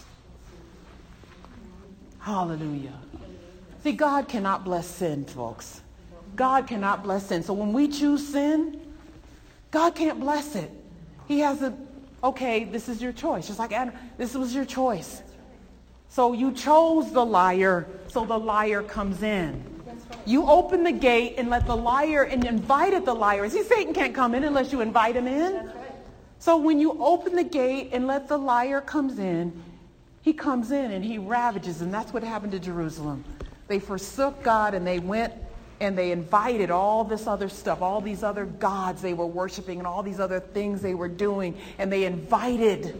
Hallelujah. See, God cannot bless sin, folks. God cannot bless sin. So when we choose sin, God can't bless it. He has a, okay, this is your choice. Just like Adam, this was your choice. So you chose the liar, so the liar comes in. You open the gate and let the liar, and invited the liar. See, Satan can't come in unless you invite him in. That's right. So when you open the gate and let the liar comes in, he comes in and he ravages. And that's what happened to Jerusalem. They forsook God and they went and they invited all this other stuff, all these other gods they were worshiping and all these other things they were doing. And they invited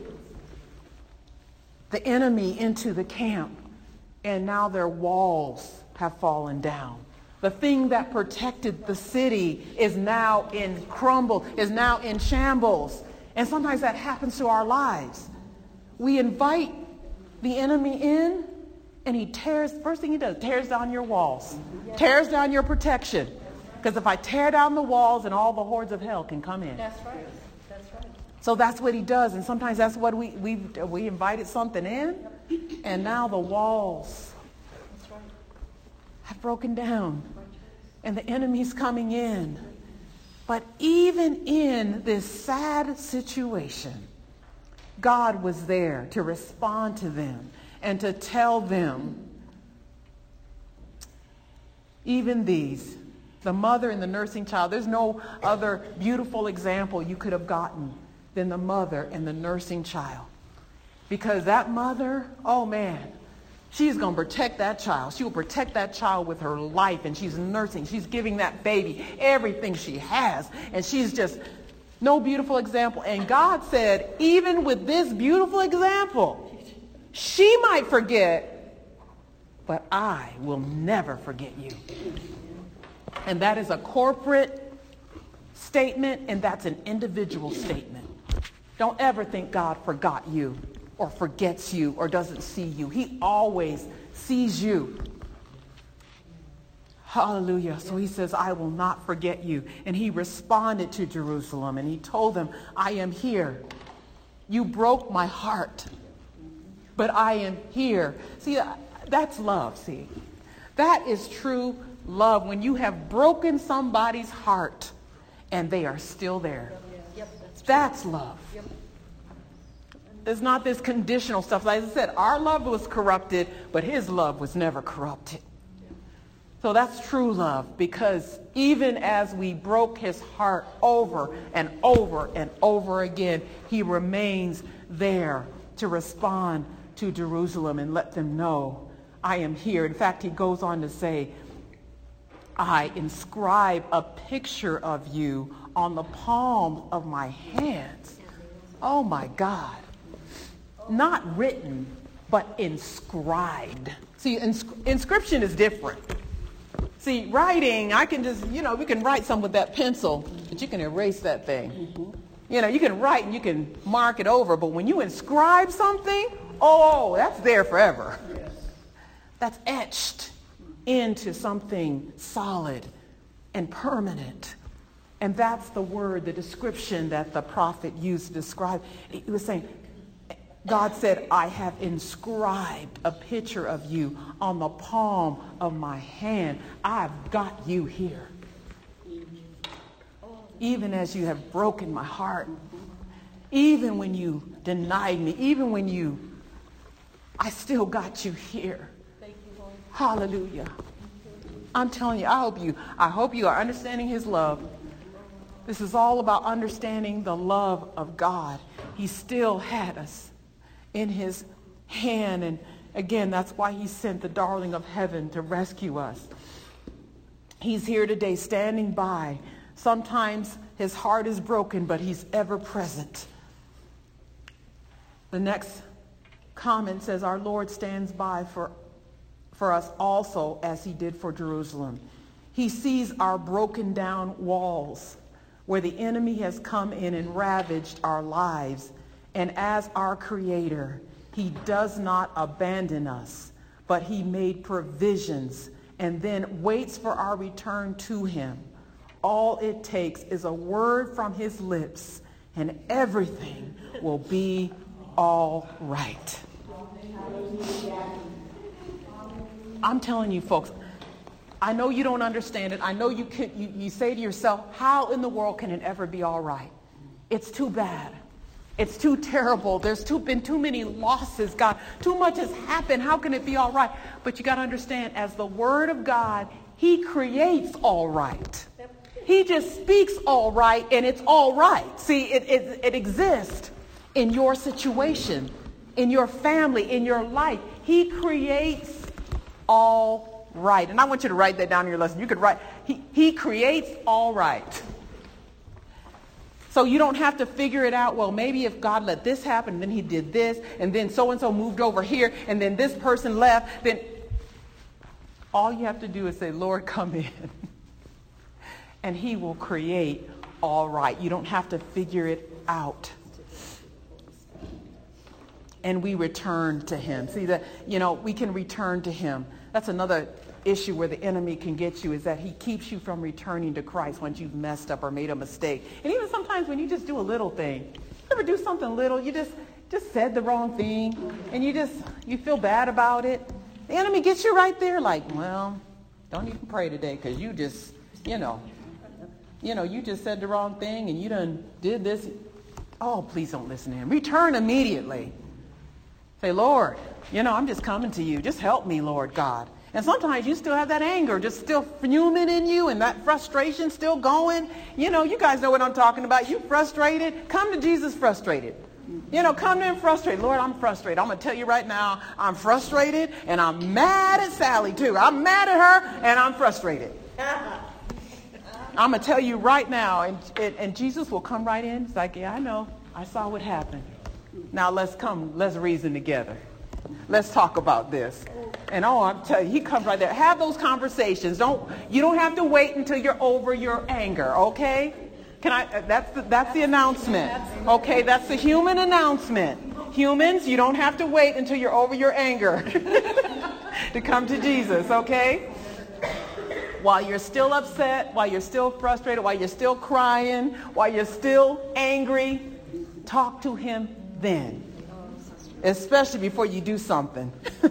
the enemy into the camp. And now their walls have fallen down. The thing that protected the city is now in crumble, is now in shambles. And sometimes that happens to our lives. We invite the enemy in, and he tears, first thing he does, tears down your walls, tears down your protection. Because if I tear down the walls, and all the hordes of hell can come in. That's right. That's right. So that's what he does. And sometimes that's what we, we, we invited something in, and now the walls have broken down, and the enemy's coming in, But even in this sad situation, God was there to respond to them and to tell them, even these, the mother and the nursing child, there's no other beautiful example you could have gotten than the mother and the nursing child. Because that mother, oh man, she's going to protect that child. She will protect that child with her life, and she's nursing. She's giving that baby everything she has, and she's just no beautiful example. And God said, even with this beautiful example, she might forget, but I will never forget you. And that is a corporate statement, and that's an individual statement. Don't ever think God forgot you or forgets you or doesn't see you. He always sees you. Hallelujah. So he says, I will not forget you. And he responded to Jerusalem and he told them, I am here. You broke my heart, but I am here. See, that's love, see. That is true love, when you have broken somebody's heart and they are still there. Yep, that's true. That's love. Yep. It's not this conditional stuff. Like I said, our love was corrupted, but his love was never corrupted. So that's true love, because even as we broke his heart over and over and over again, he remains there to respond to Jerusalem and let them know, I am here. In fact, he goes on to say, I inscribe a picture of you on the palms of my hands. Oh my God. Not written, but inscribed. See, ins- inscription is different. See, writing, I can just, you know, we can write something with that pencil, but you can erase that thing. Mm-hmm. You know, you can write and you can mark it over, but when you inscribe something, oh, that's there forever. Yes. That's etched into something solid and permanent. And that's the word, the description that the prophet used to describe. He was saying, God said, I have inscribed a picture of you on the palm of my hand. I've got you here. Even as you have broken my heart, even when you denied me, even when you, I still got you here. Thank you, Lord. Hallelujah. I'm telling you, I hope you, I hope you are understanding his love. This is all about understanding the love of God. He still had us in his hand. And again, that's why he sent the darling of heaven to rescue us. He's here today standing by. Sometimes his heart is broken, but he's ever present. The next comment says, our Lord stands by for, for us also as he did for Jerusalem. He sees our broken down walls where the enemy has come in and ravaged our lives. And as our creator, he does not abandon us, but he made provisions and then waits for our return to him. All it takes is a word from his lips and everything will be all right. I'm telling you, folks, I know you don't understand it. I know you, can, you, you say to yourself, how in the world can it ever be all right? It's too bad. It's too terrible. There's too, been too many losses, God. Too much has happened. How can it be all right? But you got to understand, as the word of God, he creates all right. He just speaks all right, and it's all right. See, it, it, it exists in your situation, in your family, in your life. He creates all right. And I want you to write that down in your lesson. You could write, he, he creates all right. So you don't have to figure it out, well, maybe if God let this happen, and then he did this, and then so-and-so moved over here, and then this person left, then all you have to do is say, Lord, come in. And he will create all right. You don't have to figure it out. And we return to him. See, that, you know, we can return to him. That's another issue where the enemy can get you, is that he keeps you from returning to Christ once you've messed up or made a mistake. And even sometimes when you just do a little thing, you ever do something little, you just just said the wrong thing, and you just you feel bad about it. The enemy gets you right there, like, well, don't even pray today because you just, you know, you know, you just said the wrong thing and you done did this. Oh, please don't listen to him. Return immediately. Say, Lord, you know, I'm just coming to you. Just help me, Lord God. And sometimes you still have that anger just still fuming in you and that frustration still going. You know, you guys know what I'm talking about. You frustrated. Come to Jesus frustrated. You know, come to him frustrated. Lord, I'm frustrated. I'm going to tell you right now, I'm frustrated and I'm mad at Sally too. I'm mad at her and I'm frustrated. I'm going to tell you right now. And, and, and Jesus will come right in. It's like, yeah, I know. I saw what happened. Now let's come. Let's reason together. Let's talk about this. And oh, I'm telling you, he comes right there. Have those conversations. Don't you don't have to wait until you're over your anger, okay? Can I that's the that's the announcement. Okay, that's the human announcement. Humans, you don't have to wait until you're over your anger to come to Jesus, okay? While you're still upset, while you're still frustrated, while you're still crying, while you're still angry, talk to him then. Especially before you do something.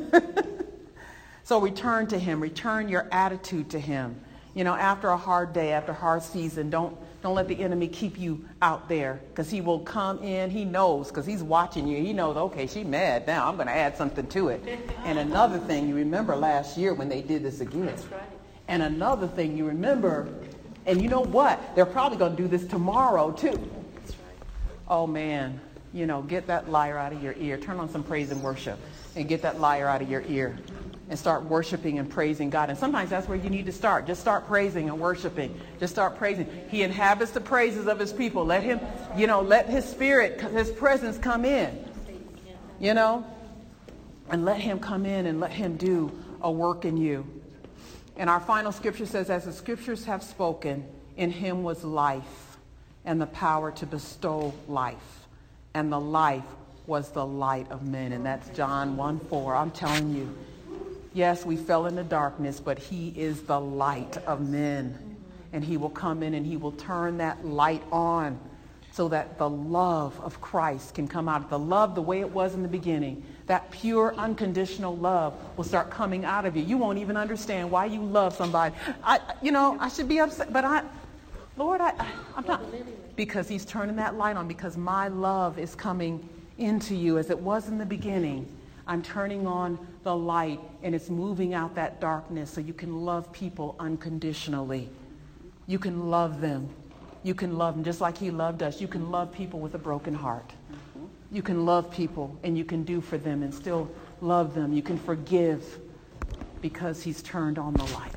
So return to him. Return your attitude to him. You know, after a hard day, after a hard season, don't don't let the enemy keep you out there, because he will come in. He knows, because he's watching you. He knows, okay, she's mad now. I'm going to add something to it. And another thing, you remember last year when they did this again. That's right. And another thing you remember, and you know what? They're probably going to do this tomorrow too. That's right. Oh, man. You know, get that liar out of your ear. Turn on some praise and worship and get that liar out of your ear and start worshiping and praising God. And sometimes that's where you need to start. Just start praising and worshiping. Just start praising. He inhabits the praises of his people. Let him, you know, let his spirit, his presence come in, you know, and let him come in and let him do a work in you. And our final scripture says, as the scriptures have spoken, in him was life and the power to bestow life. And the life was the light of men. And that's John one four. I'm telling you, yes, we fell into darkness, but he is the light of men. And he will come in and he will turn that light on so that the love of Christ can come out. The love the way it was in the beginning. That pure, unconditional love will start coming out of you. You won't even understand why you love somebody. I, you know, I should be upset, but I, Lord, I, I I'm not. Because he's turning that light on, because my love is coming into you as it was in the beginning. I'm turning on the light and it's moving out that darkness so you can love people unconditionally. You can love them. You can love them just like he loved us. You can love people with a broken heart. You can love people and you can do for them and still love them. You can forgive because he's turned on the light.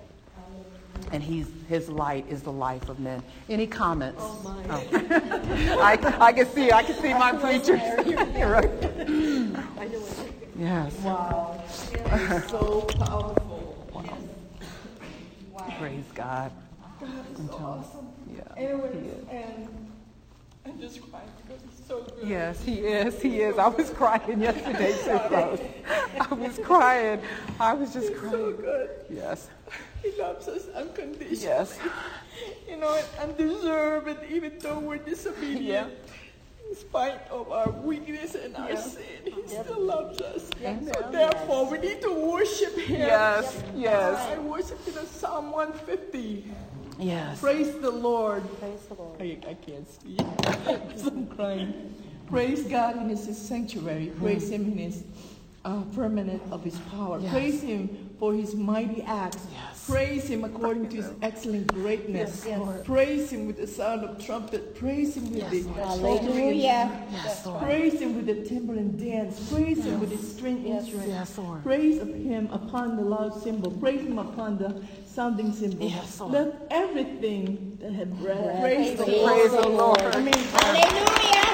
And he's, his light is the life of men. Any comments? Oh, my. Oh. I, I can see, I can see my preachers. Right. I know it. Yes. Wow. It's so powerful. Wow. Yes. Wow. Praise God. God is so awesome. Yeah. Anyways, He is. and I'm just crying because he's so good. Yes, he is. He is. I was crying yesterday too, Rose. I was crying. I was just He's crying. so good. Yes. He loves us unconditionally. Yes. You know, and undeserved, and even though we're disobedient, Yeah. in spite of our weakness and our Yeah. sin, he still loves us. Amen. So therefore, we need to worship him. Yes. Yes. I worship in Psalm one fifty. Yes. Praise the Lord. Praise the Lord. I, I can't speak. I'm crying. Praise God in his sanctuary. Praise him in his uh, firmament of his power. Yes. Praise him for his mighty acts. Yes. Praise him according to his excellent greatness. Yes, yes. Lord. Praise him with the sound of trumpet. Praise him with Yes, the Lord. Hallelujah. Yes, Lord. Praise him with the timbrel and dance. Praise him with his string Yes. instrument. Yes, Lord. Praise of him upon the loud cymbal. Praise him upon the sounding cymbal. Yes, Lord. Let everything that have breath Praise praise the the Lord. Praise the Lord. I mean, Hallelujah.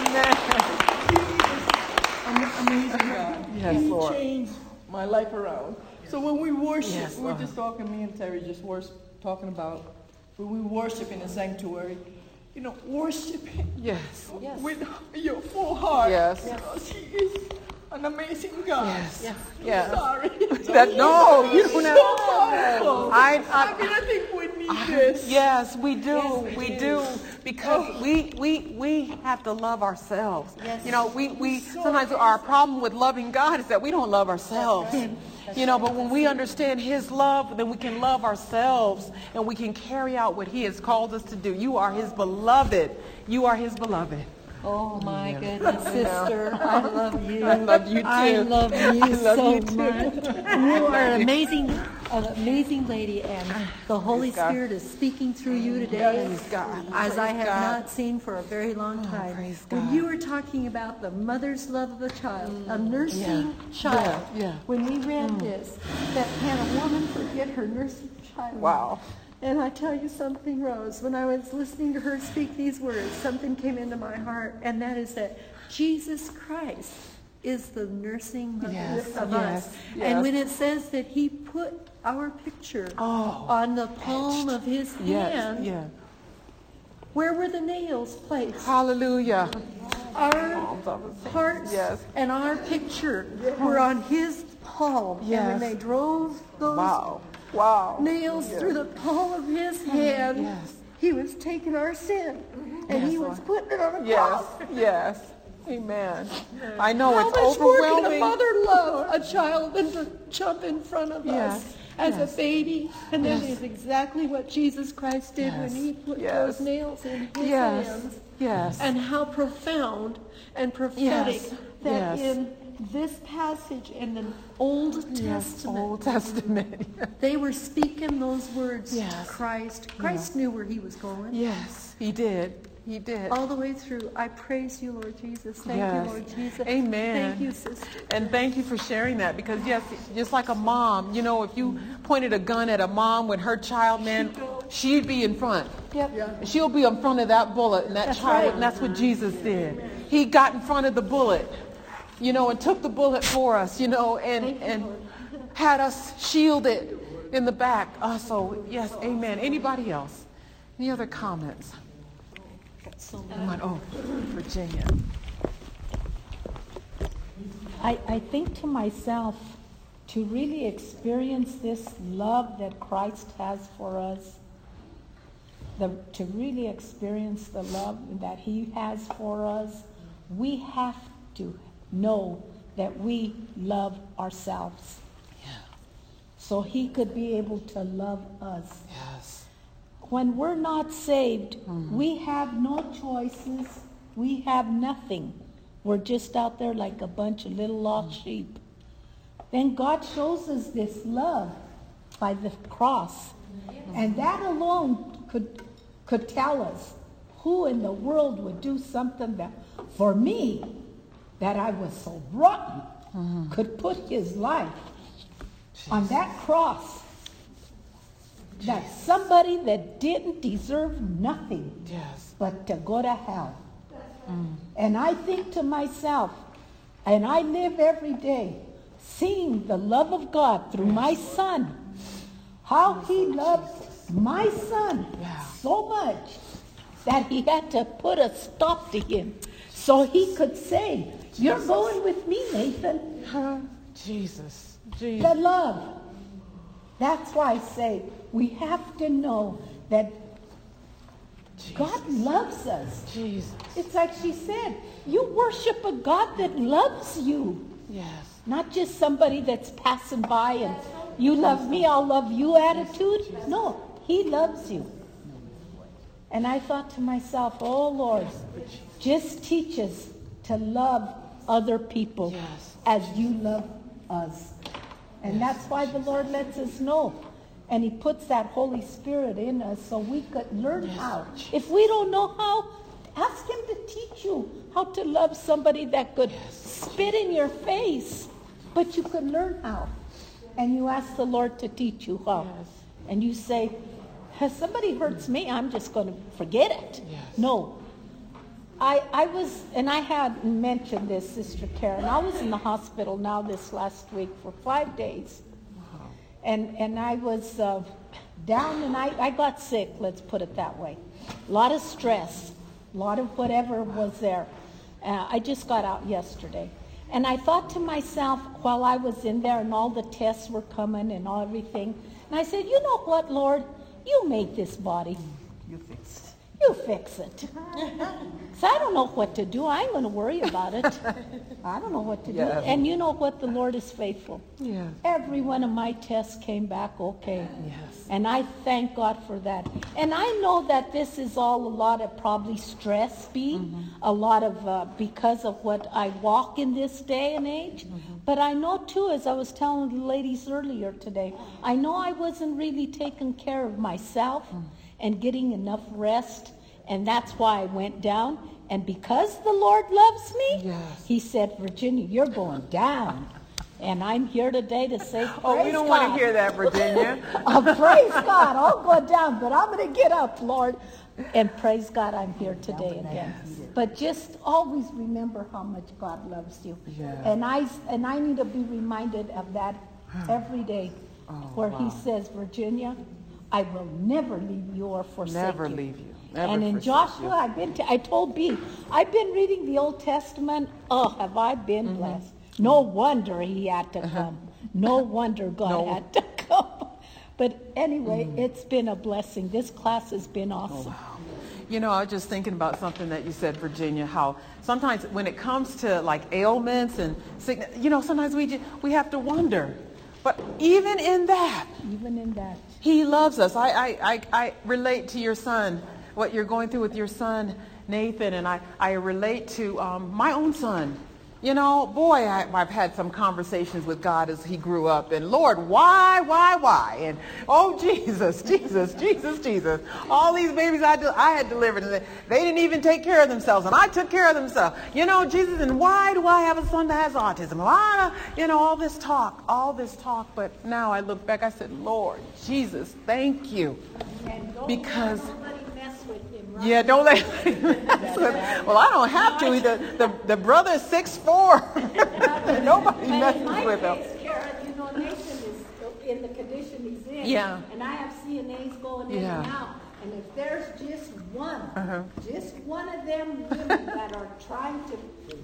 am- amazing God. Yes, he Lord. changed my life around. So when we worship, Yes, we we're Lord. just talking, me and Terry just were talking about when we worship in the sanctuary. You know, worship him Yes. Yes. with your full heart. Yes. Because he is an amazing God. Yes. Yes. Yes. Sorry. That, no, you don't have. Oh, I, I I, mean, I think we need this. yes, we do. Yes, we we do. do. Because we, we, we have to love ourselves. Yes. You know, we, we sometimes our problem with loving God is that we don't love ourselves. You know, but when we understand His love, then we can love ourselves and we can carry out what He has called us to do. You are His beloved. You are His beloved. Oh my goodness, sister, I love you. I love you too. I love you I love so you too. much. You are an amazing, an amazing lady, and the Holy Praise God. Spirit is speaking through you today, Praise God. as I Praise have God. not seen for a very long time. praise When God. you were talking about the mother's love of a child, a nursing Yeah. child. Yeah, yeah. When we read this, that can a woman forget her nursing child? Wow. And I tell you something, Rose, when I was listening to her speak these words, something came into my heart, and that is that Jesus Christ is the nursing mother Yes, of yes, us. yes. And when it says that He put our picture Oh, on the palm of His Yes. hand, Yeah. where were the nails placed? Hallelujah. Our hearts Yes. and our picture were on His palm. And Yes. when they drove those Wow. Wow. nails Yes. through the palm of His hand, Yes. He was taking our sin, and Yes, He was Lord. putting it on a Yes. cross. Yes. Amen. I know How it's much more can a overwhelming. mother love a child than to jump in front of Yes, us as yes. a baby? And that Yes. is exactly what Jesus Christ did Yes, when He put yes. those nails in His Yes. hands. Yes. And how profound and prophetic Yes, that yes. in this passage in the Old Yes. Testament, Old Testament. they were speaking those words Yes. to Christ. Christ knew where He was going. Yes. He did. He did. All the way through. I praise you, Lord Jesus. Thank Yes. you, Lord Jesus. Amen. Thank you, sister. And thank you for sharing that, because yes, just like a mom, you know, if you pointed a gun at a mom with her child, man, she'd be in front. Yep. She'll be in front of that bullet and that That's child, right. and that's what Jesus did. He got in front of the bullet, you know, and took the bullet for us, you know, and Thank you, and Lord. had us shielded in the back. Uh, so yes, amen. Anybody else? Any other comments? Come on. Oh, Virginia. I, I think to myself, to really experience this love that Christ has for us, the, to really experience the love that He has for us, we have to know that we love ourselves. Yeah. So He could be able to love us. Yes. When we're not saved, we have no choices. We have nothing. We're just out there like a bunch of little lost sheep. Then God shows us this love by the cross. And that alone could, could tell us who in the world would do something that, for me, that I was so rotten, could put his life on that cross. That somebody that didn't deserve nothing Yes. but to go to hell. And I think to myself, and I live every day seeing the love of God through my son, how He loved my son Yeah. so much that He had to put a stop to him so He could say, "You're going with me, Nathan." Jesus. Jesus. The love. That's why I say we have to know that God loves us. Jesus. It's like she said, you worship a God that loves you, Yes. not just somebody that's passing by and you love me, I'll love you attitude. No, He loves you. And I thought to myself, oh Lord, just teach us to love other people Yes. as you love us. And that's why the Lord lets us know. And He puts that Holy Spirit in us so we could learn how. If we don't know how, ask Him to teach you how to love somebody that could spit in your face. But you could learn how. And you ask the Lord to teach you how. Yes. And you say, if somebody hurts me, I'm just going to forget it. Yes. No. I, I was, and I had mentioned this, Sister Karen, I was in the hospital now this last week for five days. And and I was uh, down and I, I got sick, let's put it that way. A lot of stress, a lot of whatever was there. Uh, I just got out yesterday. And I thought to myself while I was in there and all the tests were coming and all everything, and I said, you know what, Lord? You made this body. You fixed. You fix it. So I don't know what to do. I ain't going to worry about it. I don't know what to Yes. do. And you know what? The Lord is faithful. Yes. Every one of my tests came back okay. Yes. And I thank God for that. And I know that this is all a lot of probably stress, B, mm-hmm. a lot of, uh, because of what I walk in this day and age. Mm-hmm. But I know too, as I was telling the ladies earlier today, I know I wasn't really taking care of myself mm-hmm. and getting enough rest. And that's why I went down. And because the Lord loves me, yes. he said, Virginia, you're going down. And I'm here today to say, praise oh, we don't God. want to hear that, Virginia. oh, praise God. I'll go down, but I'm going to get up, Lord. And praise God, I'm here today again. Yes. But just always remember how much God loves you. Yeah. And I and I need to be reminded of that every day, oh, where wow. he says, Virginia, I will never leave you or forsake never you. Never leave you. Never and in Joshua, you. I've been. T- I told B, I've been reading the Old Testament. Oh, have I been mm-hmm. blessed? No wonder he had to uh-huh. come. No wonder God no. had to come. But anyway, mm. it's been a blessing. This class has been awesome. Oh, wow. You know, I was just thinking about something that you said, Virginia, how sometimes when it comes to like ailments and sickness, you know, sometimes we just, we have to wonder. But even in that, even in that, he loves us. I, I, I, I relate to your son, what you're going through with your son, Nathan, and I, I relate to um, my own son. You know, boy, I, I've had some conversations with God as he grew up. And Lord, why, why, why? And oh, Jesus, Jesus, Jesus, Jesus. All these babies I, de- I had delivered, and they didn't even take care of themselves. And I took care of themselves. You know, Jesus, and why do I have a son that has autism? Why, you know, all this talk, all this talk. But now I look back, I said, Lord, Jesus, thank you. Because... Yeah, don't let well, I don't have to. The the, the brother is six four. Nobody messes with him. Kara, you know, Nathan is in the condition he's in. Yeah. And I have C N As going in yeah. and out. And if there's just one, uh-huh. just one of them women that are trying to,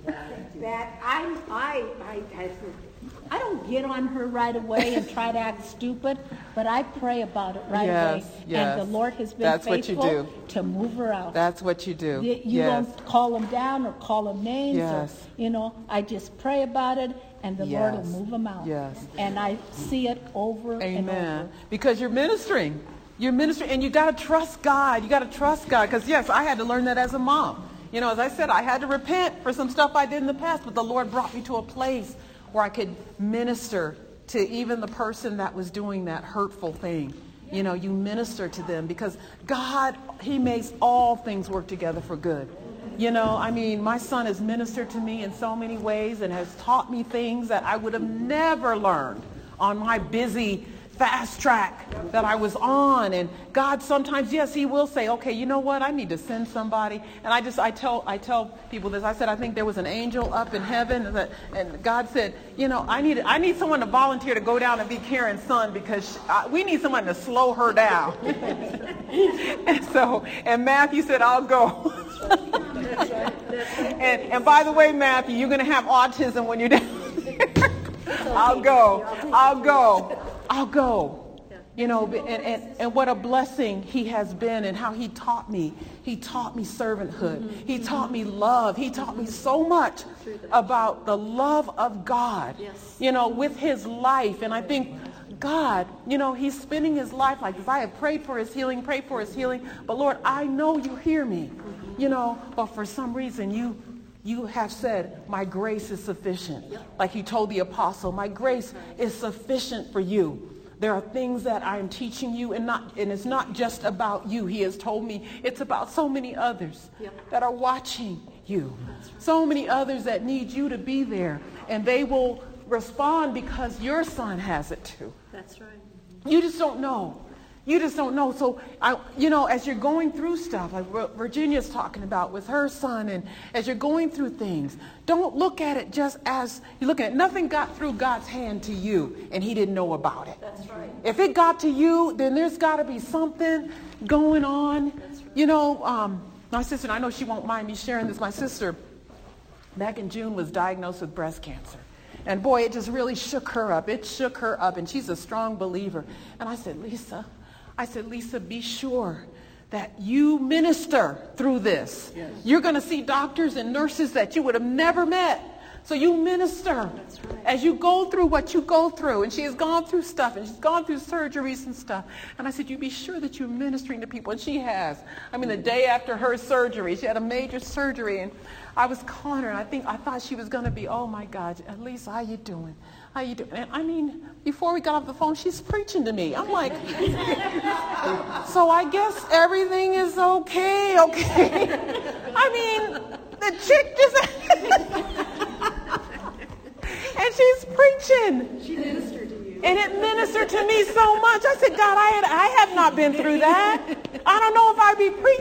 that I'm, I, I, I, I don't get on her right away and try to act stupid, but I pray about it right yes, away. Yes. And the Lord has been That's faithful what you do. to move her out. That's what you do. You, you yes. don't call them down or call them names. Yes. Or, you know, I just pray about it, and the yes. Lord will move them out. Yes. And I see it over Amen. and over. Because you're ministering. You're ministering, and you got to trust God. You got to trust God. Because, yes, I had to learn that as a mom. You know, as I said, I had to repent for some stuff I did in the past, but the Lord brought me to a place where I could minister to even the person that was doing that hurtful thing. You know, you minister to them because God, he makes all things work together for good. You know, I mean, my son has ministered to me in so many ways and has taught me things that I would have never learned on my busy fast track that I was on. And God sometimes, yes, he will say, okay, you know what? I need to send somebody. And I just, I tell, I tell people this. I said, I think there was an angel up in heaven that, and God said, you know, I need, I need someone to volunteer to go down and be Karen's son because she, I, we need someone to slow her down. And so, and Matthew said, I'll go. and, and by the way, Matthew, you're going to have autism when you're down there. I'll go. I'll go. I'll go. You know, and, and, and what a blessing he has been and how he taught me. He taught me servanthood. He taught me love. He taught me so much about the love of God, you know, with his life. And I think God, you know, he's spending his life like this. I have prayed for his healing, prayed for his healing. But Lord, I know you hear me, you know, but for some reason you You have said, my grace is sufficient. Like he told the apostle, my grace is sufficient for you. There are things that I am teaching you, and not, and it's not just about you. He has told me it's about so many others that are watching you. So many others that need you to be there. And they will respond because your son has it too. That's right. You just don't know. You just don't know. So, I, you know, as you're going through stuff, like what Virginia's talking about with her son, and as you're going through things, don't look at it just as, you look at it, nothing got through God's hand to you, and he didn't know about it. That's right. If it got to you, then there's got to be something going on. That's right. You know, um, my sister, and I know she won't mind me sharing this, my sister back in June, was diagnosed with breast cancer. And boy, it just really shook her up. It shook her up, and she's a strong believer. And I said, Lisa, I said, Lisa, be sure that you minister through this. Yes. You're going to see doctors and nurses that you would have never met. So you minister That's right. as you go through what you go through. And she has gone through stuff, and she's gone through surgeries and stuff. And I said, you be sure that you're ministering to people. And she has. I mean, the day after her surgery, she had a major surgery, and I was calling her, and I think I thought she was going to be, oh my God, Lisa, how you doing? How you doing? And I mean, before we got off the phone, she's preaching to me. I'm like, so I guess everything is okay, okay. I mean, the chick just, and she's preaching. She ministered to you. And it ministered to me so much. I said, God, I, had, I have not been through that. I don't know if I'd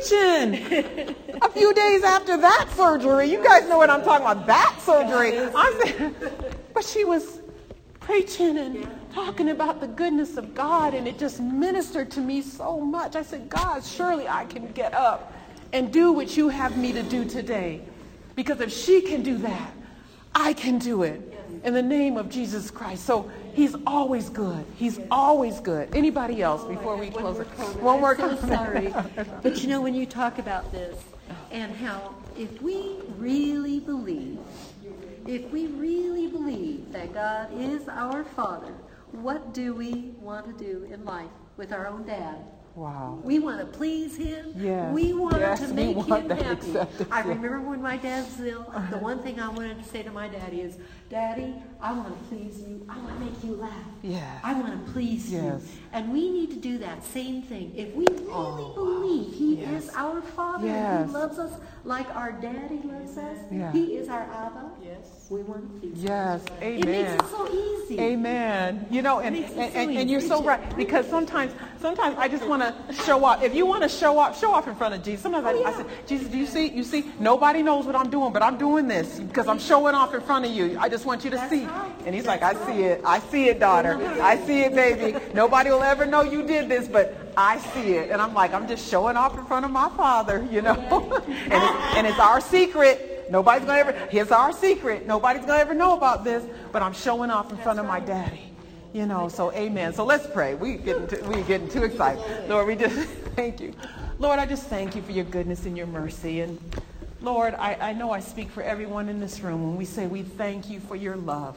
be preaching a few days after that surgery. You guys know what I'm talking about, that surgery. I said, but she was preaching and talking about the goodness of God, and it just ministered to me so much. I said, God, surely I can get up and do what you have me to do today. Because if she can do that, I can do it in the name of Jesus Christ. So he's always good. He's always good. Anybody else before we close it? One more comment. I'm so sorry. But you know, when you talk about this and how if we really believe, if we really believe that God is our Father, what do we want to do in life with our own dad? Wow. We want to please him. Yes. We want Yes, to we make want him that happy. acceptance, I yeah. remember when my dad was ill, the one thing I wanted to say to my daddy is, Daddy, I want to please you. I want to make you laugh. Yes. I want to please Yes. you. And we need to do that same thing. If we really Oh, believe he yes. is our Father Yes. and he loves us like our daddy loves us, Yeah. he is our Abba. Yes. We want to please him. Yes. It Amen. makes it so easy. Amen. You know, and, It makes it and, so and, and easy. you're so right. Because sometimes, sometimes I just want to show off. If you want to show off, show off in front of Jesus. Sometimes I, I say, Jesus, do you see? You see? Nobody knows what I'm doing, but I'm doing this because I'm showing off in front of you. I just want you to see. And he's like, I see it. I see it, daughter. I see it, baby. Nobody will ever know you did this, but I see it. And I'm like, I'm just showing off in front of my Father, you know. and, it's, and it's our secret. Nobody's going to ever, here's our secret. Nobody's going to ever know about this, but I'm showing off in front of my daddy. You know, so amen. So let's pray. We getting too, we getting too excited. Lord, we just thank you. Lord, I just thank you for your goodness and your mercy. And Lord, I, I know I speak for everyone in this room when we say we thank you for your love.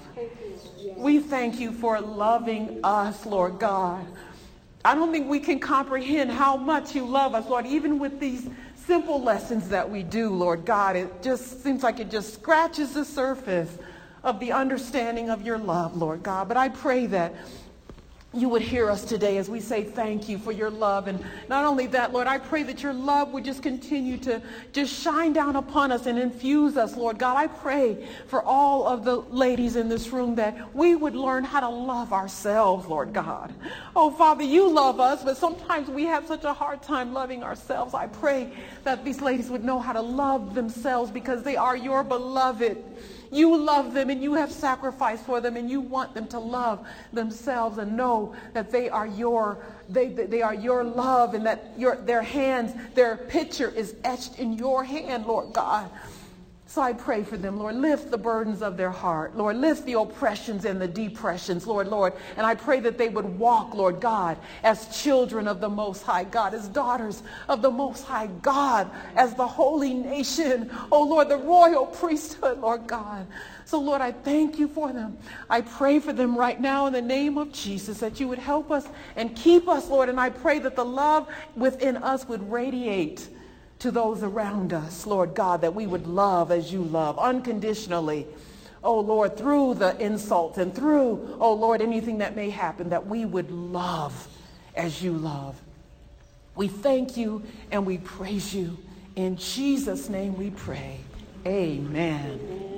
We thank you for loving us, Lord God. I don't think we can comprehend how much you love us, Lord, even with these simple lessons that we do, Lord God. It just seems like it just scratches the surface of the understanding of your love, Lord God. But I pray that you would hear us today as we say thank you for your love. And not only that, Lord, I pray that your love would just continue to just shine down upon us and infuse us, Lord God. I pray for all of the ladies in this room that we would learn how to love ourselves, Lord God. Oh, Father, you love us, but sometimes we have such a hard time loving ourselves. I pray that these ladies would know how to love themselves because they are your beloved. You love them and you have sacrificed for them and you want them to love themselves and know that they are your they they are your love and that your their hands, their picture is etched in your hand, Lord God. So I pray for them, Lord. Lift the burdens of their heart. Lord, lift the oppressions and the depressions, Lord, Lord. And I pray that they would walk, Lord God, as children of the Most High God, as daughters of the Most High God, as the holy nation. Oh, Lord, the royal priesthood, Lord God. So, Lord, I thank you for them. I pray for them right now in the name of Jesus that you would help us and keep us, Lord. And I pray that the love within us would radiate to those around us, Lord God, that we would love as you love, unconditionally. Oh, Lord, through the insults and through, oh, Lord, anything that may happen, that we would love as you love. We thank you and we praise you. In Jesus' name we pray. Amen.